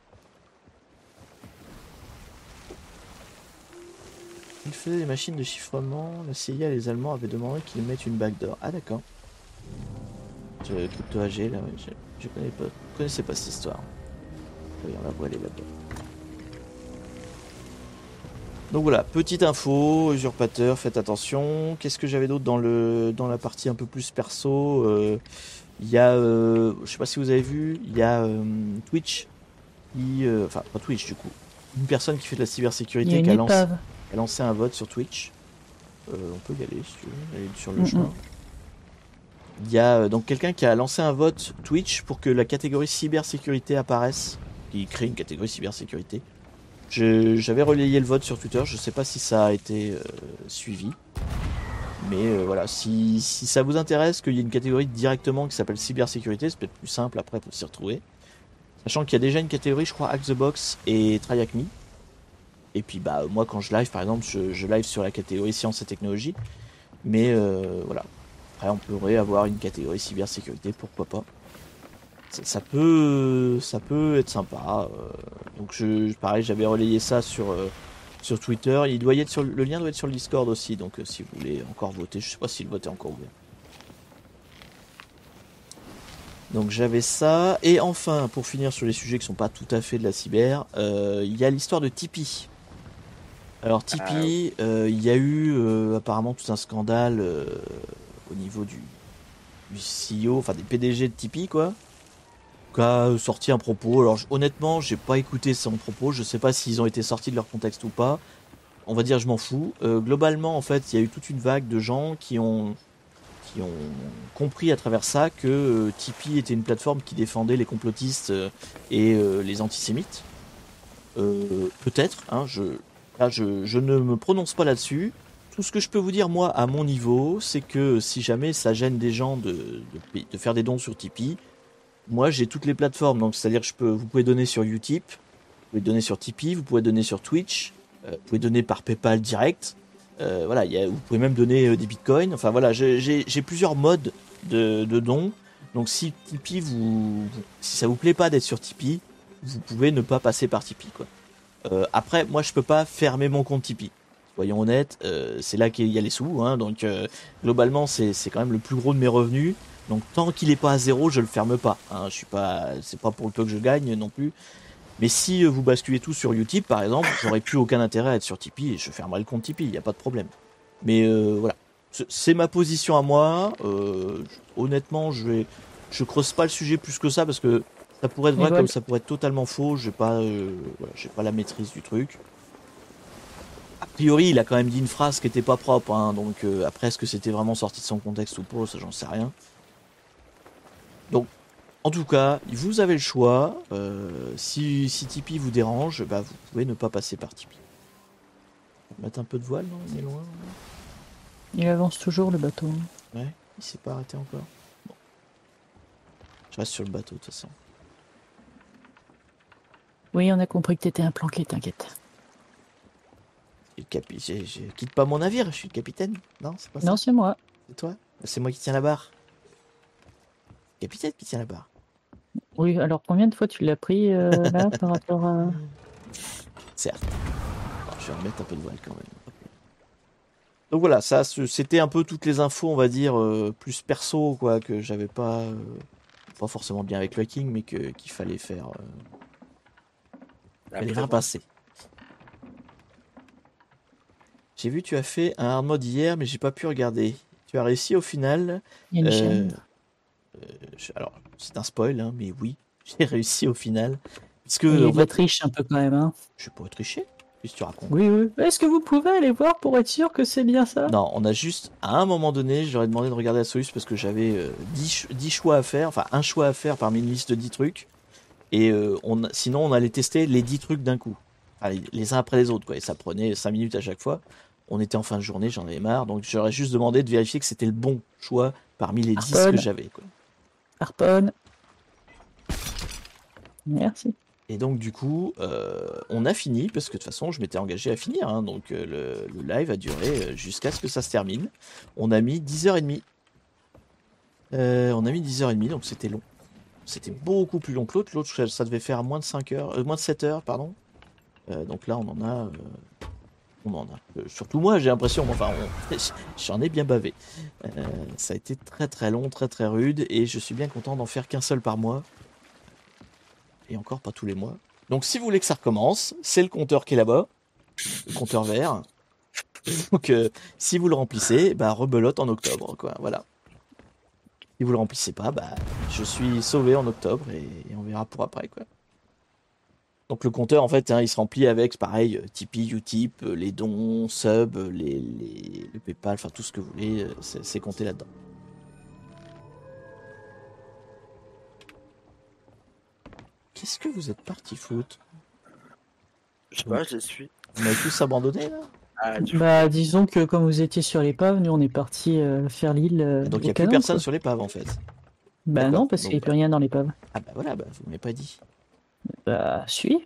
Il faisait des machines de chiffrement. La CIA et les Allemands avaient demandé qu'ils mettent une backdoor. Ah d'accord. Crypto AG, là, ouais, je connaissais pas cette histoire. Oui, on la voit aller là-bas. Donc voilà, petite info, usurpateur, faites attention. Qu'est-ce que j'avais d'autre dans la partie un peu plus perso? Il y a, je sais pas si vous avez vu, il y a Twitch, enfin pas Twitch du coup, une personne qui fait de la cybersécurité qui a lancé un vote sur Twitch. On peut y aller si tu veux, aller sur le chemin. Il y a donc quelqu'un qui a lancé un vote Twitch pour que la catégorie cybersécurité apparaisse, qui crée une catégorie cybersécurité. J'avais relayé le vote sur Twitter, je sais pas si ça a été suivi. Mais voilà, si ça vous intéresse qu'il y ait une catégorie directement qui s'appelle cybersécurité, c'est peut-être plus simple après pour s'y retrouver. Sachant qu'il y a déjà une catégorie, je crois, Hack the Box et Try Hack Me. Et puis bah moi quand je live par exemple, je live sur la catégorie sciences et technologies. Mais voilà. Après on pourrait avoir une catégorie cybersécurité, pourquoi pas. Ça peut être sympa. Donc pareil, j'avais relayé ça sur Twitter. Le lien doit être sur le Discord aussi. Donc si vous voulez encore voter, je sais pas si le vote est encore ouvert. Donc j'avais ça. Et enfin, pour finir sur les sujets qui sont pas tout à fait de la cyber, il y a l'histoire de Tipeee. Alors Tipeee, il y a eu apparemment tout un scandale au niveau du CEO, enfin des PDG de Tipeee quoi. Qui a sorti un propos. Alors honnêtement, j'ai pas écouté son propos. Je sais pas s'ils ont été sortis de leur contexte ou pas. On va dire je m'en fous. Globalement, en fait, il y a eu toute une vague de gens qui ont compris à travers ça que Tipeee était une plateforme qui défendait les complotistes et les antisémites. Peut-être. Hein, je ne me prononce pas là-dessus. Tout ce que je peux vous dire moi à mon niveau, c'est que si jamais ça gêne des gens de faire des dons sur Tipeee. Moi, j'ai toutes les plateformes, donc c'est-à-dire que vous pouvez donner sur Utip, vous pouvez donner sur Tipeee, vous pouvez donner sur Twitch, vous pouvez donner par PayPal direct. Voilà, vous pouvez même donner des bitcoins. Enfin voilà, j'ai plusieurs modes de dons. Donc si Tipeee si ça vous plaît pas d'être sur Tipeee, vous pouvez ne pas passer par Tipeee quoi. Après, moi, je peux pas fermer mon compte Tipeee. Soyons honnêtes, c'est là qu'il y a les sous, hein, donc globalement, c'est quand même le plus gros de mes revenus. Donc tant qu'il est pas à zéro, je le ferme pas. Hein. C'est pas pour le peu que je gagne non plus. Mais si vous basculez tout sur Utip, par exemple, j'aurais plus aucun intérêt à être sur Tipeee et je fermerai le compte Tipeee, il y a pas de problème. Mais voilà, c'est ma position à moi. Honnêtement, je creuse pas le sujet plus que ça parce que ça pourrait être vrai comme ça pourrait être totalement faux. J'ai pas la maîtrise du truc. A priori, il a quand même dit une phrase qui était pas propre, hein, donc après, est-ce que c'était vraiment sorti de son contexte ou pas, ça j'en sais rien. Donc, en tout cas, vous avez le choix. Si Tipeee vous dérange, bah, vous pouvez ne pas passer par Tipeee. On va mettre un peu de voile, non? On est loin. Il avance toujours le bateau. Ouais, il s'est pas arrêté encore. Bon. Je reste sur le bateau de toute façon. Oui, on a compris que t'étais un planqué, t'inquiète. Je quitte pas mon navire, je suis le capitaine. Non, c'est pas ça. Non, c'est moi. C'est toi? C'est moi qui tiens la barre. Capitaine qui tient la barre. Oui, alors combien de fois tu l'as pris là par rapport à... Certes. Alors, je vais remettre un peu de voile quand même. Donc voilà, ça c'était un peu toutes les infos, on va dire, plus perso, quoi, que j'avais pas forcément bien avec le hacking, mais qu'il fallait faire passer. J'ai vu tu as fait un hard mode hier, mais j'ai pas pu regarder. Tu as réussi au final. Il y a une chaîne. Alors, c'est un spoil, hein, mais oui, j'ai réussi au final. Parce que, il y a de la triche un peu quand même. Hein. Je vais pas tricher. Qu'est-ce que tu racontes? Oui, oui. Est-ce que vous pouvez aller voir pour être sûr que c'est bien ça? Non, on a juste, à un moment donné, j'aurais demandé de regarder la Solus parce que j'avais 10 choix à faire, enfin un choix à faire parmi une liste de 10 trucs. Et sinon, on allait tester les 10 trucs d'un coup. Enfin, les uns après les autres, quoi. Et ça prenait 5 minutes à chaque fois. On était en fin de journée, j'en avais marre. Donc j'aurais juste demandé de vérifier que c'était le bon choix parmi les 10 que j'avais, quoi. Harpon. Merci. Et donc du coup, on a fini, parce que de toute façon, je m'étais engagé à finir. Hein, donc le live a duré jusqu'à ce que ça se termine. On a mis 10h30. On a mis 10h30, donc c'était long. C'était beaucoup plus long que l'autre. L'autre, ça devait faire moins de 5 heures, moins de 7 heures, pardon. Donc là, on en a... surtout moi, j'ai l'impression, enfin, j'en ai bien bavé. Ça a été très très long, très très rude, et je suis bien content d'en faire qu'un seul par mois. Et encore pas tous les mois. Donc si vous voulez que ça recommence, c'est le compteur qui est là-bas, le compteur vert. Donc si vous le remplissez, bah rebelote en octobre, quoi, voilà. Si vous le remplissez pas, bah je suis sauvé en octobre, et on verra pour après, quoi. Donc le compteur, en fait, hein, il se remplit avec, pareil, Tipeee, Utip, les dons, sub, le PayPal, enfin tout ce que vous voulez, c'est compté là-dedans. Qu'est-ce que vous êtes parti foutre? Je sais pas, je suis. On a tous abandonné, là? Bah, disons que comme vous étiez sur l'épave, nous on est parti faire l'île. Donc il n'y a plus personne sur l'épave, en fait. Bah non, parce qu'il n'y a plus rien dans l'épave. Ah bah voilà, bah, vous m'avez pas dit. Bah, suis.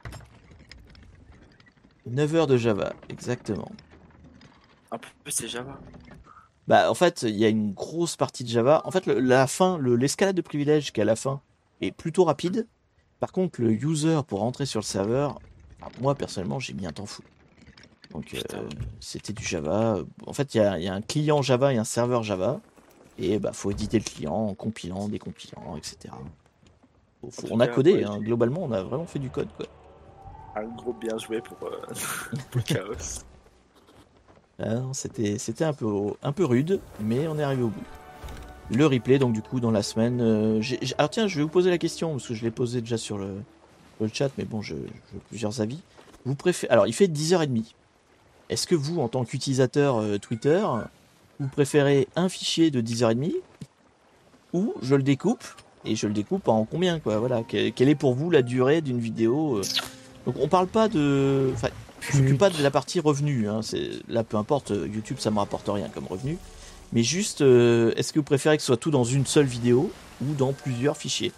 9 heures de Java, exactement. Un peu, c'est Java. Bah en fait, il y a une grosse partie de Java. En fait, la fin, l'escalade de privilèges qui est à la fin est plutôt rapide. Par contre, le user pour rentrer sur le serveur, moi personnellement, j'ai mis un temps fou. Donc c'était du Java. En fait, il y a un client Java et un serveur Java. Et bah faut éditer le client en compilant, décompilant, etc. On a codé, hein. Globalement, on a vraiment fait du code, quoi. Un gros bien joué pour le chaos. Ah, c'était un peu rude, mais on est arrivé au bout. Le replay, donc du coup, dans la semaine... Alors tiens, je vais vous poser la question, parce que je l'ai posé déjà sur le chat, mais bon, je veux plusieurs avis. Vous préférez... Alors, il fait 10h30. Est-ce que vous, en tant qu'utilisateur Twitter, vous préférez un fichier de 10h30 ou je le découpe, et je le découpe en combien, quoi, voilà. Quelle est pour vous la durée d'une vidéo Donc on parle pas de... Enfin, je m'occupe pas de la partie revenu, hein. Là, peu importe, YouTube, ça me rapporte rien comme revenu. Mais juste, est-ce que vous préférez que ce soit tout dans une seule vidéo ou dans plusieurs fichiers?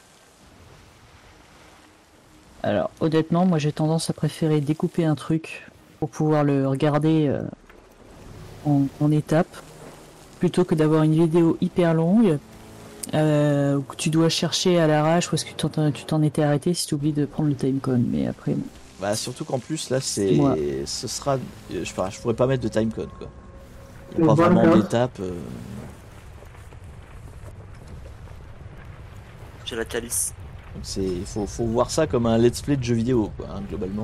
Alors, honnêtement, moi j'ai tendance à préférer découper un truc pour pouvoir le regarder en étapes, plutôt que d'avoir une vidéo hyper longue où que tu dois chercher à l'arrache où est-ce que tu t'en étais arrêté si tu oublies de prendre le timecode. Mais après... Bah surtout qu'en plus là ce sera... Je pourrais pas mettre de timecode, quoi. Il n'y a pas vraiment d'étape. J'ai la calice. Donc faut voir ça comme un let's play de jeu vidéo, quoi, hein, globalement.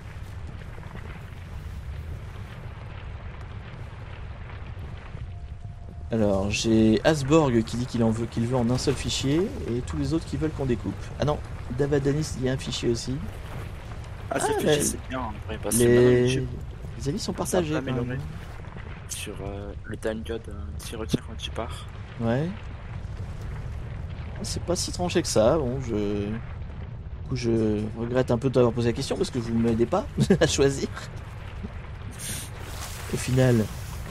Alors j'ai Asborg qui dit qu'il veut en un seul fichier et tous les autres qui veulent qu'on découpe. Ah non, Davadanis il y a un fichier aussi. Ah, c'est fichier, c'est bien. Les avis sont partagés. Ça va sur le timecode qui retient quand tu pars. Ouais. C'est pas si tranché que ça. Bon, du coup, je regrette un peu de t'avoir posé la question parce que vous ne m'aidez pas à choisir. Au final.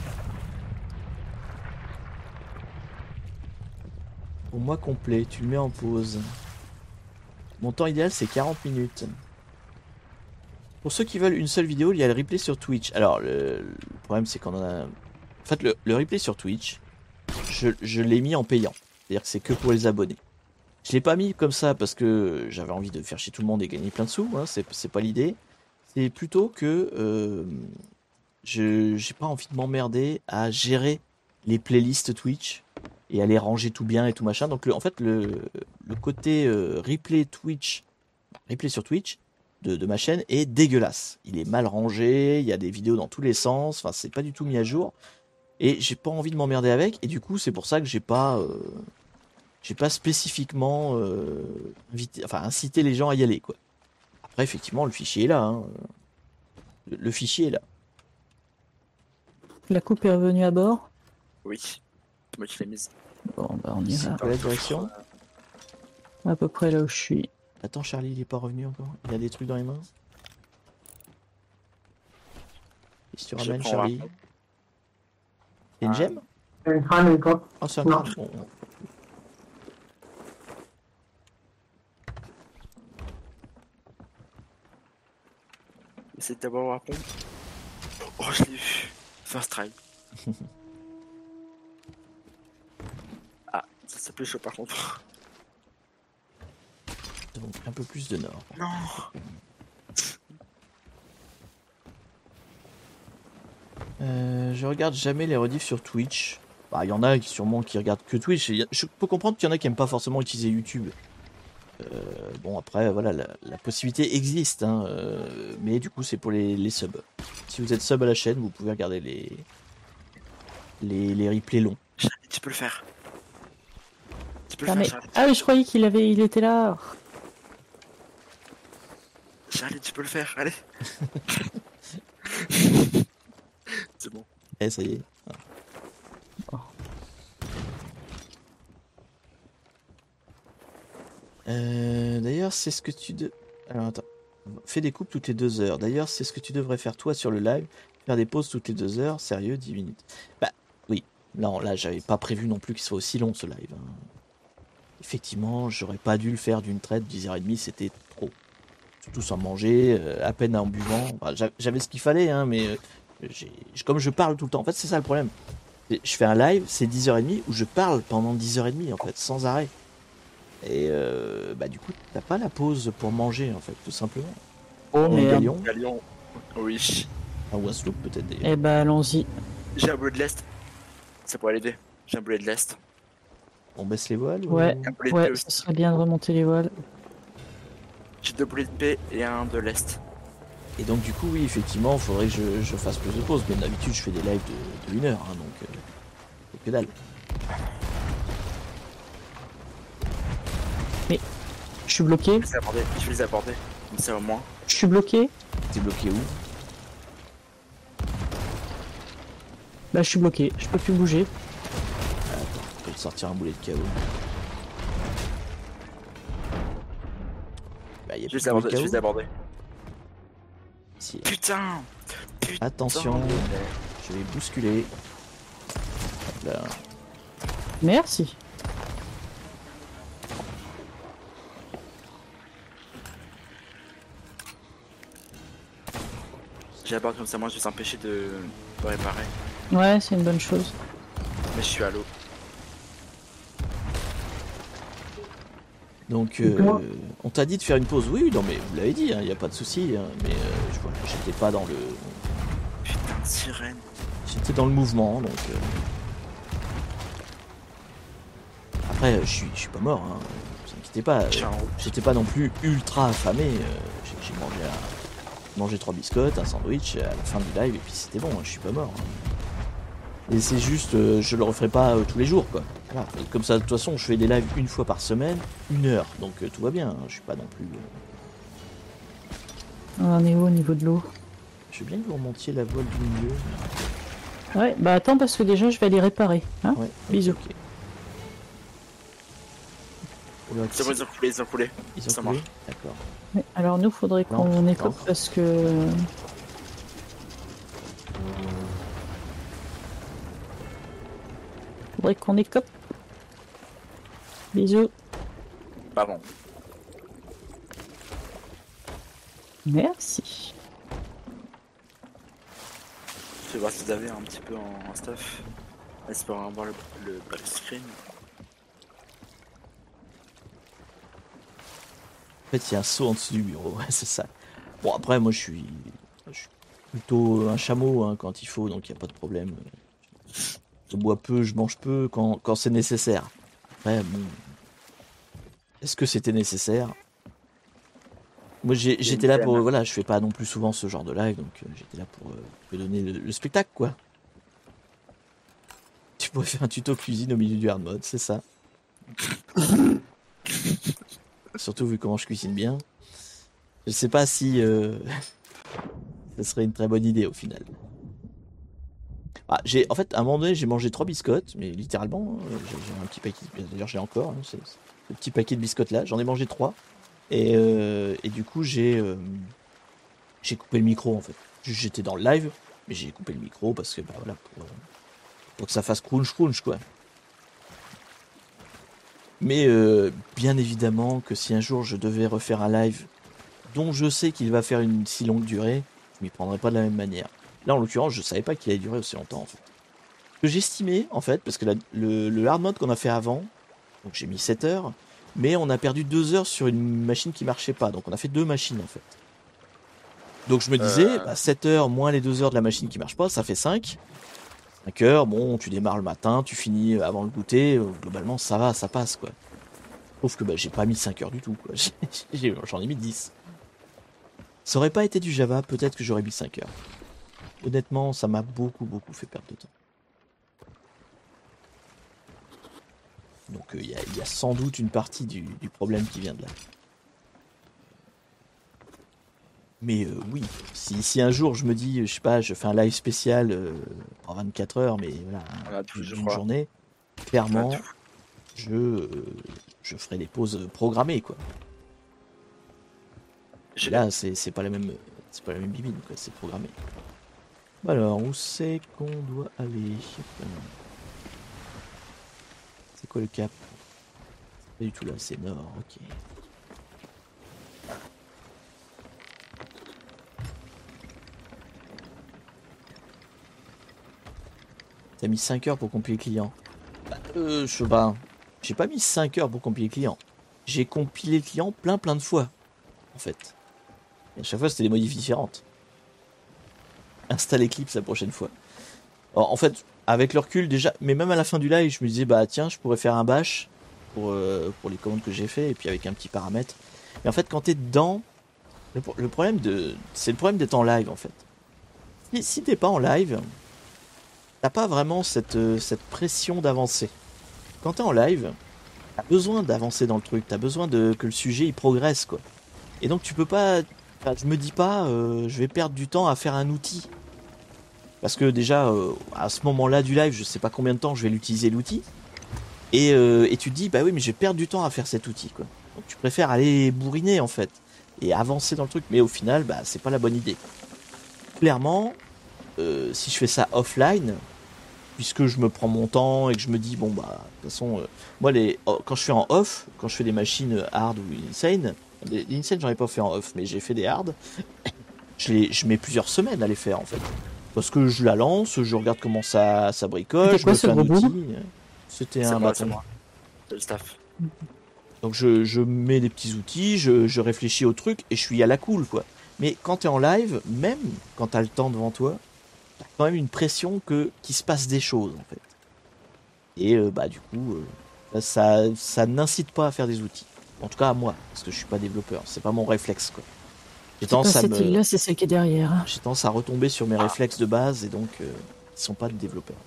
Pour moi complet, tu le mets en pause. Mon temps idéal c'est 40 minutes. Pour ceux qui veulent une seule vidéo, il y a le replay sur Twitch. Alors le problème c'est qu'on en a... En fait le replay sur Twitch, je l'ai mis en payant. C'est-à-dire que c'est que pour les abonnés. Je l'ai pas mis comme ça parce que j'avais envie de faire chier tout le monde et gagner plein de sous, hein. C'est pas l'idée. C'est plutôt que j'ai pas envie de m'emmerder à gérer les playlists Twitch et à les ranger tout bien et tout machin. Donc en fait le côté replay sur Twitch de ma chaîne est dégueulasse. Il est mal rangé, il y a des vidéos dans tous les sens, enfin c'est pas du tout mis à jour. Et j'ai pas envie de m'emmerder avec, et du coup c'est pour ça que j'ai pas spécifiquement incité les gens à y aller, quoi. Après effectivement le fichier est là, hein. Le fichier est là. La coupe est revenue à bord? Oui, c'est moi qui l'ai mise. Bon bah on ira. Dans la direction. À peu près là où je suis. Attends, Charlie, il est pas revenu encore. Il a des trucs dans les mains. Qu'est-ce que tu ramènes, Charlie? C'est une gemme? C'est un crâne, une coque. Oh, c'est un crâne. Bon. c'est d'abord à pompe. Oh, je l'ai vu. First try. Ah, ça peut chaud par contre. Donc un peu plus de nord. Non. Je regarde jamais les rediffs sur Twitch. Bah, il y en a sûrement qui regardent que Twitch. Je peux comprendre qu'il y en a qui aiment pas forcément utiliser YouTube. Bon, après, voilà, la possibilité existe, hein, mais du coup, c'est pour les subs. Si vous êtes sub à la chaîne, vous pouvez regarder les replays longs. Tu peux le faire. Tu peux Ah, le mais... faire, Charlie. ah oui, je croyais il était là. Charlie, tu peux le faire, allez. C'est bon. Eh, ça y est. Oh. D'ailleurs, c'est ce que Alors, attends. Fais des coupes toutes les 2 heures. D'ailleurs, c'est ce que tu devrais faire toi sur le live. Faire des pauses toutes les 2 heures. Sérieux, 10 minutes. Bah, oui. Non, là, j'avais pas prévu non plus qu'il soit aussi long, ce live. Hein. Effectivement, j'aurais pas dû le faire d'une traite. 10h30, c'était trop. Surtout sans manger, à peine en buvant. Enfin, j'avais ce qu'il fallait, hein, mais comme je parle tout le temps. En fait, c'est ça le problème. Je fais un live, c'est 10h30 où je parle pendant 10h30, en fait, sans arrêt. Et bah du coup, t'as pas la pause pour manger, en fait, tout simplement. Oh merde. Galion. Oui. Un Wasloop peut-être d'ailleurs. Eh bah allons-y. J'ai un boulet de l'Est. Ça pourrait l'aider. J'ai un boulet de l'Est. On baisse les voiles Ouais, Un boulet de ouais, paix ça aussi. serait bien de remonter les voiles. J'ai 2 boulets de paix et un de l'Est. Et donc du coup, oui, effectivement, il faudrait que je fasse plus de pauses. Mais d'habitude, je fais des lives de 1 heure, hein, donc c'est que dalle. Mais je suis bloqué. Je vais les aborder. Comme ça au moins. Je suis bloqué. T'es bloqué où? Bah je suis bloqué. Je peux plus bouger. Attends, je peux te sortir un boulet de chaos. Bah, y a Je plus vais de boulet de les chaos. aborder. Si. Putain. Attention, je vais bousculer. Hop là. Merci. J'aborde comme ça, moi je vais s'empêcher de réparer. Ouais, c'est une bonne chose. Mais je suis à l'eau. Donc, on t'a dit de faire une pause. Oui, non, mais vous l'avez dit, il n'y a pas de souci. Hein, mais j'étais pas dans le. Putain de sirène. J'étais dans le mouvement, donc. Après, je suis pas mort. Hein, vous inquiétez pas. J'étais pas non plus ultra affamé. J'ai mangé 3 biscottes, un sandwich à la fin du live, et puis c'était bon. Je suis pas mort. Hein. Et c'est juste, je le referai pas tous les jours, quoi. Voilà. Et comme ça, de toute façon, je fais des lives 1 fois par semaine, 1 heure, donc tout va bien. Hein. Je suis pas non plus. On est où au niveau de l'eau? Je veux bien que vous remontiez la voile du milieu. Ouais, bah attends parce que déjà je vais aller réparer. Hein, Ouais. bisous. Ok. Oula, C'est bon, ils ont coulé. Ils ont Ça coulé. marche. D'accord. Ouais, alors nous faudrait qu'on Non, écope non. parce que. Faudrait qu'on écope. Bisous. Pas bon. Merci. Je vais voir si vous avez un petit peu en stuff. Espérons avoir le back screen. En fait, il y a un seau en dessous du bureau, ouais, c'est ça. Bon, après, moi, je suis plutôt un chameau hein, quand il faut, donc il n'y a pas de problème. Je bois peu, je mange peu quand c'est nécessaire. Après, bon. Est-ce que c'était nécessaire? Moi, j'étais là pour. Voilà, je fais pas non plus souvent ce genre de live, donc j'étais là pour te donner le spectacle, quoi. Tu pourrais faire un tuto cuisine au milieu du hard mode, c'est ça. Surtout vu comment je cuisine bien. Je sais pas si ce serait une très bonne idée au final. Ah, en fait, à un moment donné, j'ai mangé 3 biscottes, mais littéralement, j'ai un petit paquet. D'ailleurs, j'ai encore hein, ce petit paquet de biscottes là. J'en ai mangé 3. Et du coup, j'ai coupé le micro en fait. J'étais dans le live, mais j'ai coupé le micro parce que, bah voilà, pour que ça fasse crunch quoi. Mais bien évidemment que si un jour je devais refaire un live dont je sais qu'il va faire une si longue durée, je m'y prendrais pas de la même manière. Là, en l'occurrence, je savais pas qu'il allait durer aussi longtemps, en fait. Ce que j'estimais, en fait, parce que le hard mode qu'on a fait avant, donc j'ai mis 7 heures, mais on a perdu 2 heures sur une machine qui marchait pas, donc on a fait 2 machines, en fait. Donc je me disais, 7 heures moins les 2 heures de la machine qui marche pas, ça fait 5. 5 heures, bon, tu démarres le matin, tu finis avant le goûter, globalement, ça va, ça passe, quoi. Sauf que j'ai pas mis 5 heures du tout, quoi. J'en ai mis 10. Ça aurait pas été du Java, peut-être que j'aurais mis 5 heures. Honnêtement, ça m'a beaucoup fait perdre de temps. Donc il y a sans doute une partie du problème qui vient de là. Mais oui, si un jour je me dis, je sais pas, je fais un live spécial en 24 heures, mais voilà, une journée, clairement, je ferai des pauses programmées, quoi. Là, c'est pas la même bibine, quoi, c'est programmé. Alors, où c'est qu'on doit aller? C'est quoi le cap? Pas du tout là, c'est nord, ok. T'as mis 5 heures pour compiler le client. Je sais pas. J'ai pas mis 5 heures pour compiler le client. J'ai compilé le client plein de fois, en fait. Et à chaque fois, c'était des modifs différentes. Installe Eclipse la prochaine fois. Alors, en fait, avec le recul déjà, mais même à la fin du live, je me disais, tiens, je pourrais faire un bash pour les commandes que j'ai fait, et puis avec un petit paramètre. Mais en fait, quand t'es dedans, le problème c'est le problème d'être en live, en fait. Si t'es pas en live, t'as pas vraiment cette pression d'avancer. Quand t'es en live, t'as besoin d'avancer dans le truc, t'as besoin que le sujet il progresse, quoi. Et donc tu peux pas, je me dis pas, je vais perdre du temps à faire un outil. Parce que déjà, à ce moment-là du live, je sais pas combien de temps je vais l'utiliser l'outil. Et tu te dis, oui, mais je vais perdre du temps à faire cet outil, quoi. Donc tu préfères aller bourriner, en fait. Et avancer dans le truc. Mais au final, c'est pas la bonne idée. Clairement, si je fais ça offline, puisque je me prends mon temps et que je me dis, de toute façon, moi, quand je fais en off, quand je fais des machines hard ou insane, les insane, j'en ai pas fait en off, mais j'ai fait des hard, je mets plusieurs semaines à les faire, en fait. Parce que je la lance, je regarde comment ça bricole, je me fais un outil. C'était un bâton. C'est le staff. Donc je mets des petits outils, je réfléchis au truc et je suis à la cool, quoi. Mais quand t'es en live, même quand t'as le temps devant toi, t'as quand même une pression qu'il se passe des choses, en fait. Et du coup, ça n'incite pas à faire des outils. En tout cas à moi, parce que je suis pas développeur, c'est pas mon réflexe, quoi. J'ai tendance à là, c'est celle qui est derrière. J'ai tendance à retomber sur mes réflexes de base et donc ils sont pas de développeurs.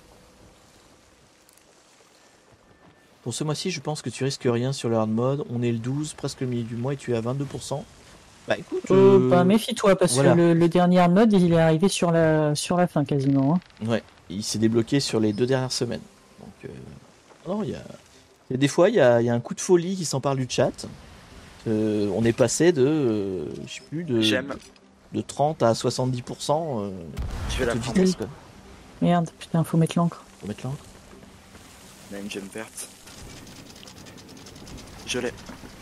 Pour ce mois-ci, je pense que tu risques rien sur le hard mode. On est le 12, presque le milieu du mois et tu es à 22%. Écoute. Méfie-toi parce que le dernier hard mode, il est arrivé sur la fin quasiment. Hein. Ouais, il s'est débloqué sur les 2 dernières semaines. Donc, non, des fois, il y a un coup de folie qui s'empare du chat. On est passé de, je sais plus, de 30 à 70%. Je vais la prendre. Vitesse, quoi. Merde, putain, faut mettre l'encre. Faut mettre l'encre. On a une gemme verte. Je l'ai.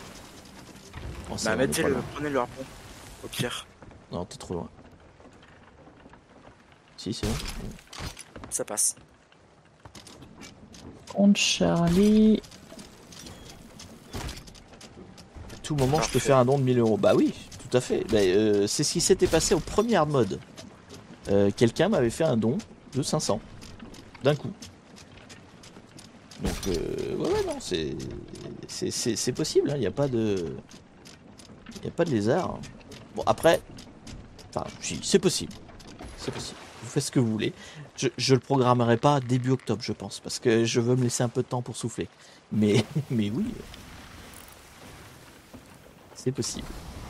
Prenez le harpon. Au pire. Non, t'es trop loin. Si, c'est bon. Ça passe. Compte Charlie. À tout moment, je peux faire un don de 1000 €. Bah oui, tout à fait. C'est ce qui s'était passé au premier hard mode. Quelqu'un m'avait fait un don de 500. D'un coup. Donc, non, c'est possible. Il n'y a pas de... Il n'y a pas de lézard. Bon, après... Enfin, c'est possible. C'est possible. Vous faites ce que vous voulez. Je le programmerai pas début octobre, je pense. Parce que je veux me laisser un peu de temps pour souffler. Mais oui. C'est possible.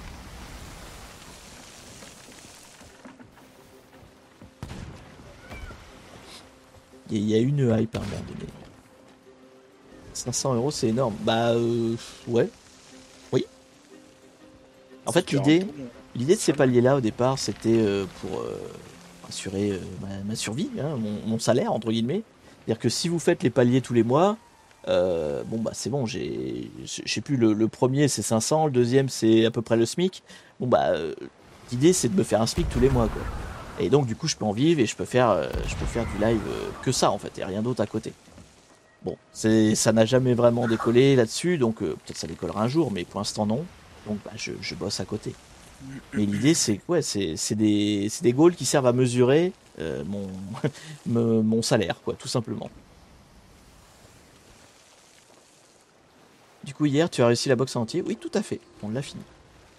Il y a une hype à un moment donné. 500 €, c'est énorme. Ouais. Oui. En fait, l'idée de ces paliers-là, au départ, c'était pour assurer ma survie, hein, mon salaire, entre guillemets. C'est-à-dire que si vous faites les paliers tous les mois, c'est bon, je sais plus, le premier, c'est 500, le deuxième, c'est à peu près le SMIC. l'idée c'est de me faire un SMIC tous les mois, quoi. Et donc du coup je peux en vivre et je peux faire du live que ça en fait et rien d'autre à côté. Bon, ça n'a jamais vraiment décollé là-dessus, donc peut-être ça décollera un jour, mais pour l'instant non. Donc bah, je bosse à côté. Mais l'idée c'est que ouais, c'est des goals qui servent à mesurer mon salaire, quoi, tout simplement. Du coup hier tu as réussi la boxe en entier? Oui, tout à fait, on l'a fini.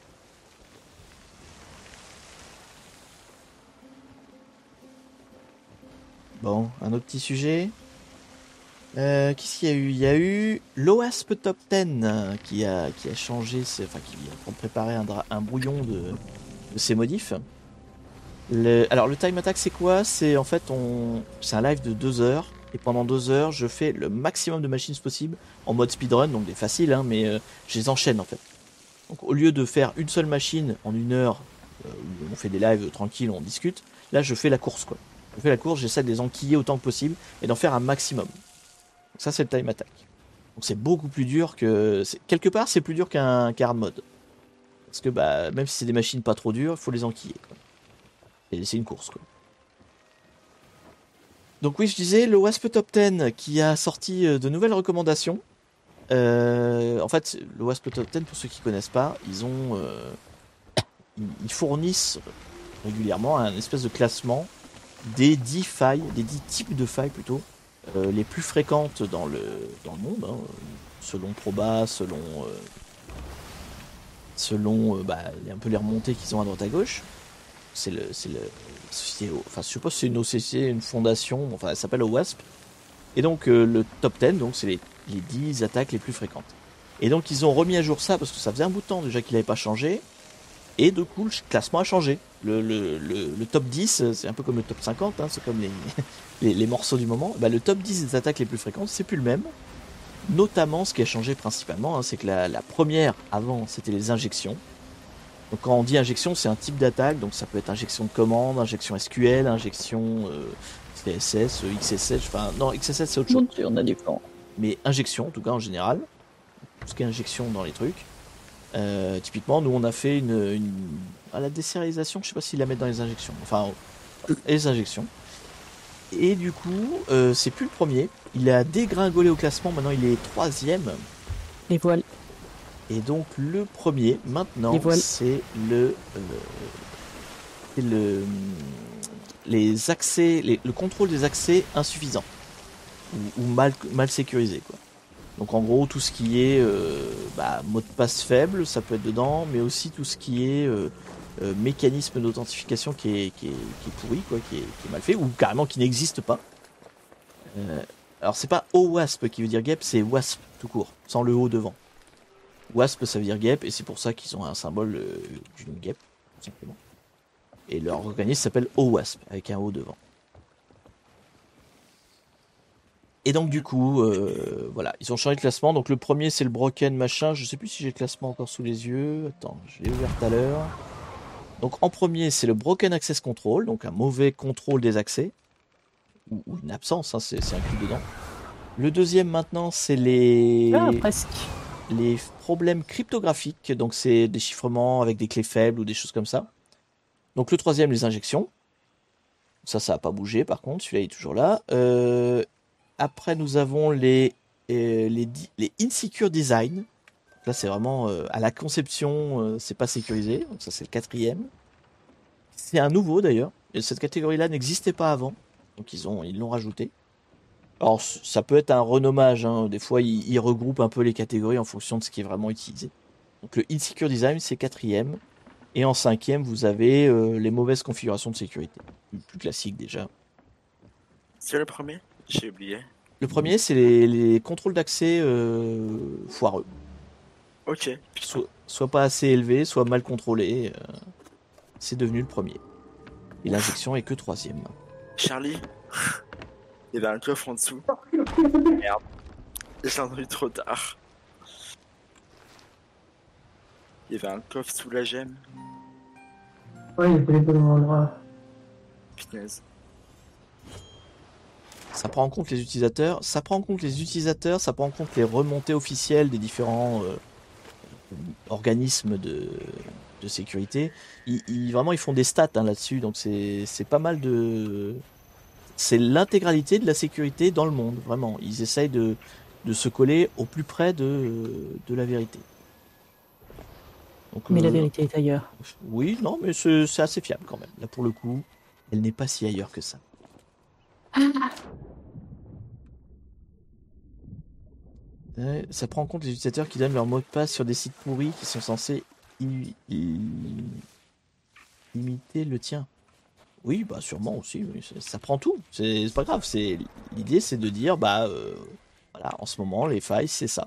Bon, un autre petit sujet. Qu'est-ce qu'il y a eu? Il y a eu l'OWASP Top 10 qui a changé, qui est en train de préparer un brouillon de ses modifs. Alors le time attack c'est quoi? C'est en fait c'est un live de 2 heures et pendant 2 heures je fais le maximum de machines possible en mode speedrun, donc des faciles hein, mais je les enchaîne en fait. Donc au lieu de faire une seule machine en 1 heure, où on fait des lives tranquilles, on discute, là je fais la course quoi. Je fais la course, j'essaie de les enquiller autant que possible et d'en faire un maximum. Donc ça c'est le time attack. Donc c'est beaucoup plus dur que... Quelque part c'est plus dur qu'un hard mode. Parce que bah, même si c'est des machines pas trop dures, il faut les enquiller, quoi. Et c'est une course quoi. Donc oui je disais le WASP Top 10 qui a sorti de nouvelles recommandations. En fait le WASP Top 10 pour ceux qui connaissent pas, ils fournissent régulièrement un espèce de classement des 10 failles, des 10 types de failles plutôt, les plus fréquentes dans le monde, hein, selon Proba, selon un peu les remontées qu'ils ont à droite à gauche. C'est la société, enfin je suppose que c'est une OCC, une fondation, enfin elle s'appelle OWASP. Et donc le top 10, donc c'est les 10 attaques les plus fréquentes. Et donc ils ont remis à jour ça parce que ça faisait un bout de temps déjà qu'il n'avait pas changé. Et du coup le classement a changé. Le top 10, c'est un peu comme le top 50, hein, c'est comme les morceaux du moment. Bah, le top 10 des attaques les plus fréquentes, c'est plus le même. Notamment ce qui a changé principalement, hein, c'est que la première avant c'était les injections. Donc quand on dit injection, c'est un type d'attaque, donc ça peut être injection de commande, injection SQL, injection CSS, XSS, enfin non, XSS c'est autre chose. On a du plan. Mais injection, en tout cas en général, tout ce qui est injection dans les trucs. Typiquement, nous on a fait à la désérialisation, je sais pas s'ils la mettent dans les injections, enfin les injections. Et du coup, c'est plus le premier, il a dégringolé au classement, maintenant il est 3ème. Les voiles. Et donc le premier maintenant c'est le contrôle des accès insuffisants ou mal sécurisés quoi. Donc en gros tout ce qui est mot de passe faible ça peut être dedans, mais aussi tout ce qui est mécanisme d'authentification qui est pourri quoi, qui est mal fait ou carrément qui n'existe pas. Alors c'est pas OWASP qui veut dire GEP, c'est WASP tout court, sans le O devant. WASP ça veut dire GEP et c'est pour ça qu'ils ont un symbole d'une GEP tout simplement. Et leur organisme s'appelle OWASP avec un O devant. Et donc du coup voilà, ils ont changé de classement. Donc le premier c'est le broken machin, je sais plus si j'ai le classement encore sous les yeux. Attends, je l'ai ouvert tout à l'heure. Donc en premier c'est le broken access control, donc un mauvais contrôle des accès ou une absence, hein, c'est inclus dedans. Le deuxième maintenant c'est les problèmes cryptographiques, donc c'est des chiffrements avec des clés faibles ou des choses comme ça. Donc le troisième, les injections. Ça n'a pas bougé par contre, celui-là est toujours là. Après nous avons les insecure design. Là c'est vraiment à la conception, c'est pas sécurisé. Donc ça c'est le 4ème. C'est un nouveau d'ailleurs. Et cette catégorie-là n'existait pas avant. Donc ils l'ont rajouté. Alors ça peut être un renommage, hein. Des fois ils regroupent un peu les catégories en fonction de ce qui est vraiment utilisé. Donc le insecure design c'est 4ème. Et en 5ème vous avez les mauvaises configurations de sécurité. Plus classique déjà. C'est le premier? J'ai oublié. Le premier c'est les contrôles d'accès foireux. Ok. Soit pas assez élevé, soit mal contrôlé. C'est devenu le premier. Et l'injection est que 3ème. Charlie, il y avait un coffre en dessous. Merde. J'ai entendu trop tard. Il y avait un coffre sous la gemme. Ouais, il était les bons endroits. Punaise. Ça prend en compte les utilisateurs, ça prend en compte les remontées officielles des différents organismes de sécurité. Vraiment, ils font des stats là-dessus, donc c'est pas mal de... C'est l'intégralité de la sécurité dans le monde, vraiment. Ils essayent de se coller au plus près de la vérité. Donc, mais la vérité est ailleurs. Oui, non, mais c'est assez fiable quand même. Là, pour le coup, elle n'est pas si ailleurs que ça. Ça prend en compte les utilisateurs qui donnent leur mot de passe sur des sites pourris qui sont censés imiter le tien. Oui, bah sûrement aussi. Oui, ça prend tout. C'est pas grave. L'idée, c'est de dire, voilà, en ce moment, les failles, c'est ça.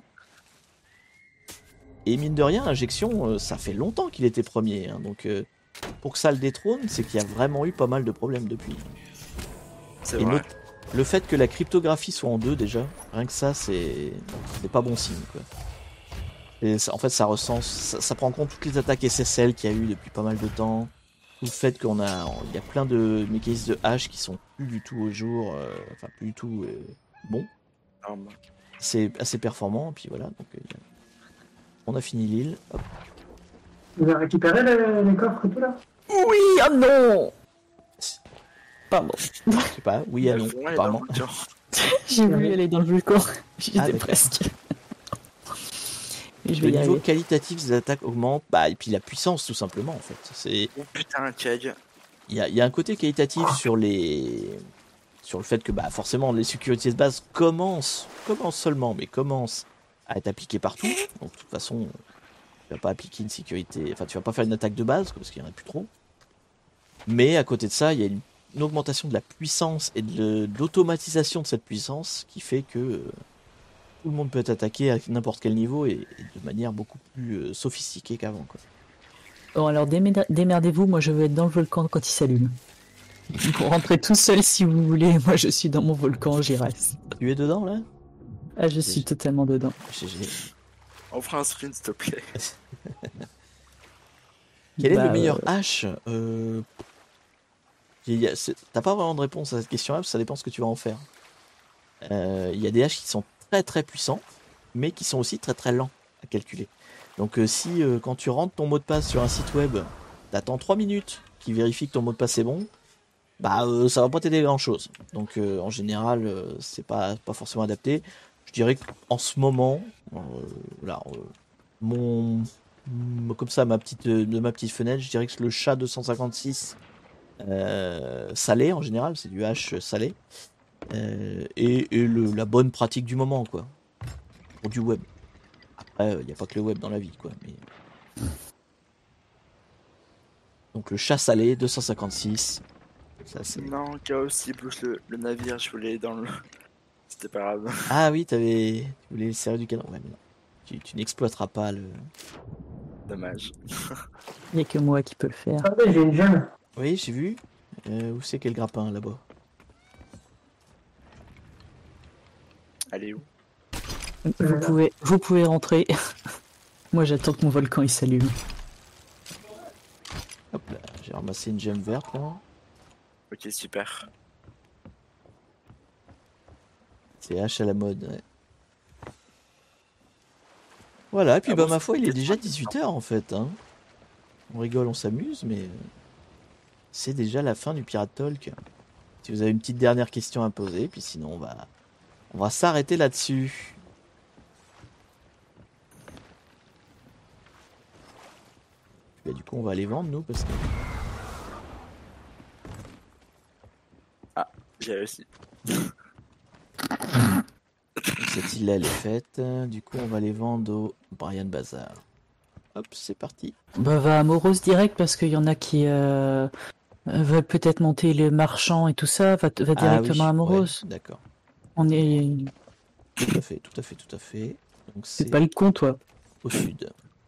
Et mine de rien, Injection, ça fait longtemps qu'il était premier. Hein, donc, pour que ça le détrône, c'est qu'il y a vraiment eu pas mal de problèmes depuis. C'est vrai. Le fait que la cryptographie soit en 2 déjà, rien que ça, c'est pas bon signe, quoi. Et en fait, ça recense, ça prend en compte toutes les attaques SSL qu'il y a eu depuis pas mal de temps. Tout le fait il y a plein de mécanismes de hash qui sont plus du tout au jour, enfin plus du tout bons. C'est assez performant, et puis voilà. Donc, on a fini l'île. Hop. Vous avez récupéré les coffres et tout là? Oui, oh non. Pardon. Je sais pas, oui et non, apparemment. J'ai voulu aller dans le volcan. J'y étais presque. Et le niveau qualitatif des attaques augmente, et puis la puissance tout simplement en fait. Oh putain, Chad. Il y a un côté qualitatif sur le fait que forcément les sécurités de base commencent à être appliquées partout. Donc de toute façon, tu vas pas appliquer une sécurité, enfin tu vas pas faire une attaque de base parce qu'il y en a plus trop. Mais à côté de ça, il y a une augmentation de la puissance et de l'automatisation de cette puissance qui fait que tout le monde peut être attaqué à n'importe quel niveau et de manière beaucoup plus sophistiquée qu'avant, quoi. Bon, alors démerdez-vous, moi je veux être dans le volcan quand il s'allume. Vous rentrez tout seul si vous voulez, moi je suis dans mon volcan, j'y reste. Tu es dedans là? Ah, je suis totalement dedans. On fera un sprint, s'il te plaît. Quel est le meilleur hache? T'as pas vraiment de réponse à cette question-là, parce que ça dépend ce que tu vas en faire. Il y a des haches qui sont très très puissants, mais qui sont aussi très très lents à calculer. Donc si quand tu rentres ton mot de passe sur un site web, t'attends 3 minutes qu'il vérifie que ton mot de passe est bon, ça va pas t'aider grand chose. Donc en général, c'est pas forcément adapté. Je dirais qu'en ce moment, comme ça, ma petite fenêtre, je dirais que le chat 256 salé en général, c'est du hache salé, et la bonne pratique du moment, quoi, pour du web. Après, il n'y a pas que le web dans la vie, quoi. Mais... Donc le chat salé 256. Ça, non, Chaos, il bouge le navire, je voulais dans le... C'était pas grave. Ah oui, tu voulais serrer du canon. Ouais, mais non. Tu n'exploiteras pas le... Dommage. Il n'y a que moi qui peux le faire. Ah oui, j'ai une gemme. Oui, j'ai vu. Où c'est quel grappin là-bas? Allez où? Vous pouvez rentrer. Moi j'attends que mon volcan il s'allume. Hop là, j'ai ramassé une gemme verte là. Ok, super. C'est hache à la mode, ouais. Voilà, et puis ma foi, il est déjà 18h en fait. Hein. On rigole, on s'amuse, mais c'est déjà la fin du Pirate Talk. Si vous avez une petite dernière question à poser, puis sinon on va s'arrêter là-dessus. Du coup, on va les vendre, nous, parce que... Ah, j'ai réussi. Cette île-là, elle est faite. Du coup, on va les vendre au Brian Bazar. Hop, c'est parti. Va à Moros direct, parce qu'il y en a qui veulent peut-être monter les marchands et tout ça. Va directement à Moros. Ouais, d'accord. On est... Tout à fait. Donc c'est pas le con, toi. Au sud.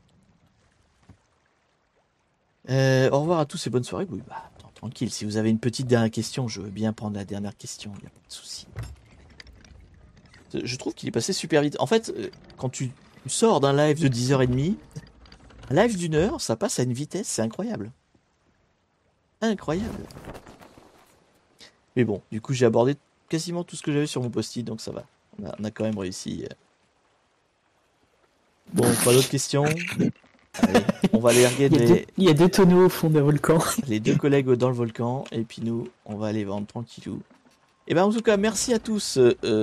Au revoir à tous et bonne soirée. Oui, tranquille. Si vous avez une petite dernière question, je veux bien prendre la dernière question. Il n'y a pas de souci. Je trouve qu'il est passé super vite. En fait, quand tu sors d'un live de 10h30, un live d'1 heure, ça passe à une vitesse, c'est incroyable. Incroyable. Mais bon, du coup, j'ai abordé quasiment tout ce que j'avais sur mon post-it, donc ça va. On a quand même réussi. Bon, pas d'autres questions? Allez, on va aller regarder il y a deux tonneaux au fond d'un volcan. Les 2 collègues dans le volcan, et puis nous, on va aller vendre tranquillou. Et ben en tout cas, merci à tous.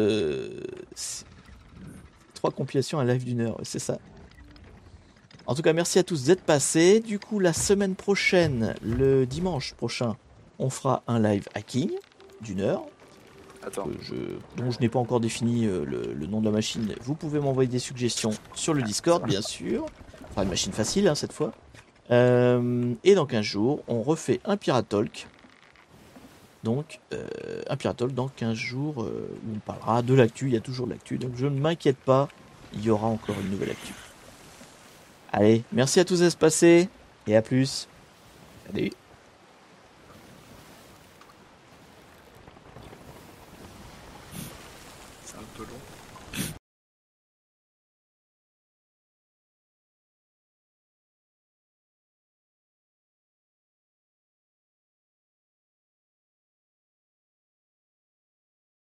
3 compilations à live d'1 heure, c'est ça. En tout cas, merci à tous d'être passés. Du coup, la semaine prochaine, le dimanche prochain, on fera un live hacking d'1 heure. Attends. Dont je n'ai pas encore défini le nom de la machine. Vous pouvez m'envoyer des suggestions sur le Discord, bien sûr. Enfin, une machine facile, hein, cette fois. Et dans 15 jours, on refait un Pirate Talk. Donc, un Pirate Talk dans 15 jours où on parlera de l'actu. Il y a toujours de l'actu, donc je ne m'inquiète pas. Il y aura encore une nouvelle actu. Allez, merci à tous d'être passés et à plus. Salut. C'est un peu long.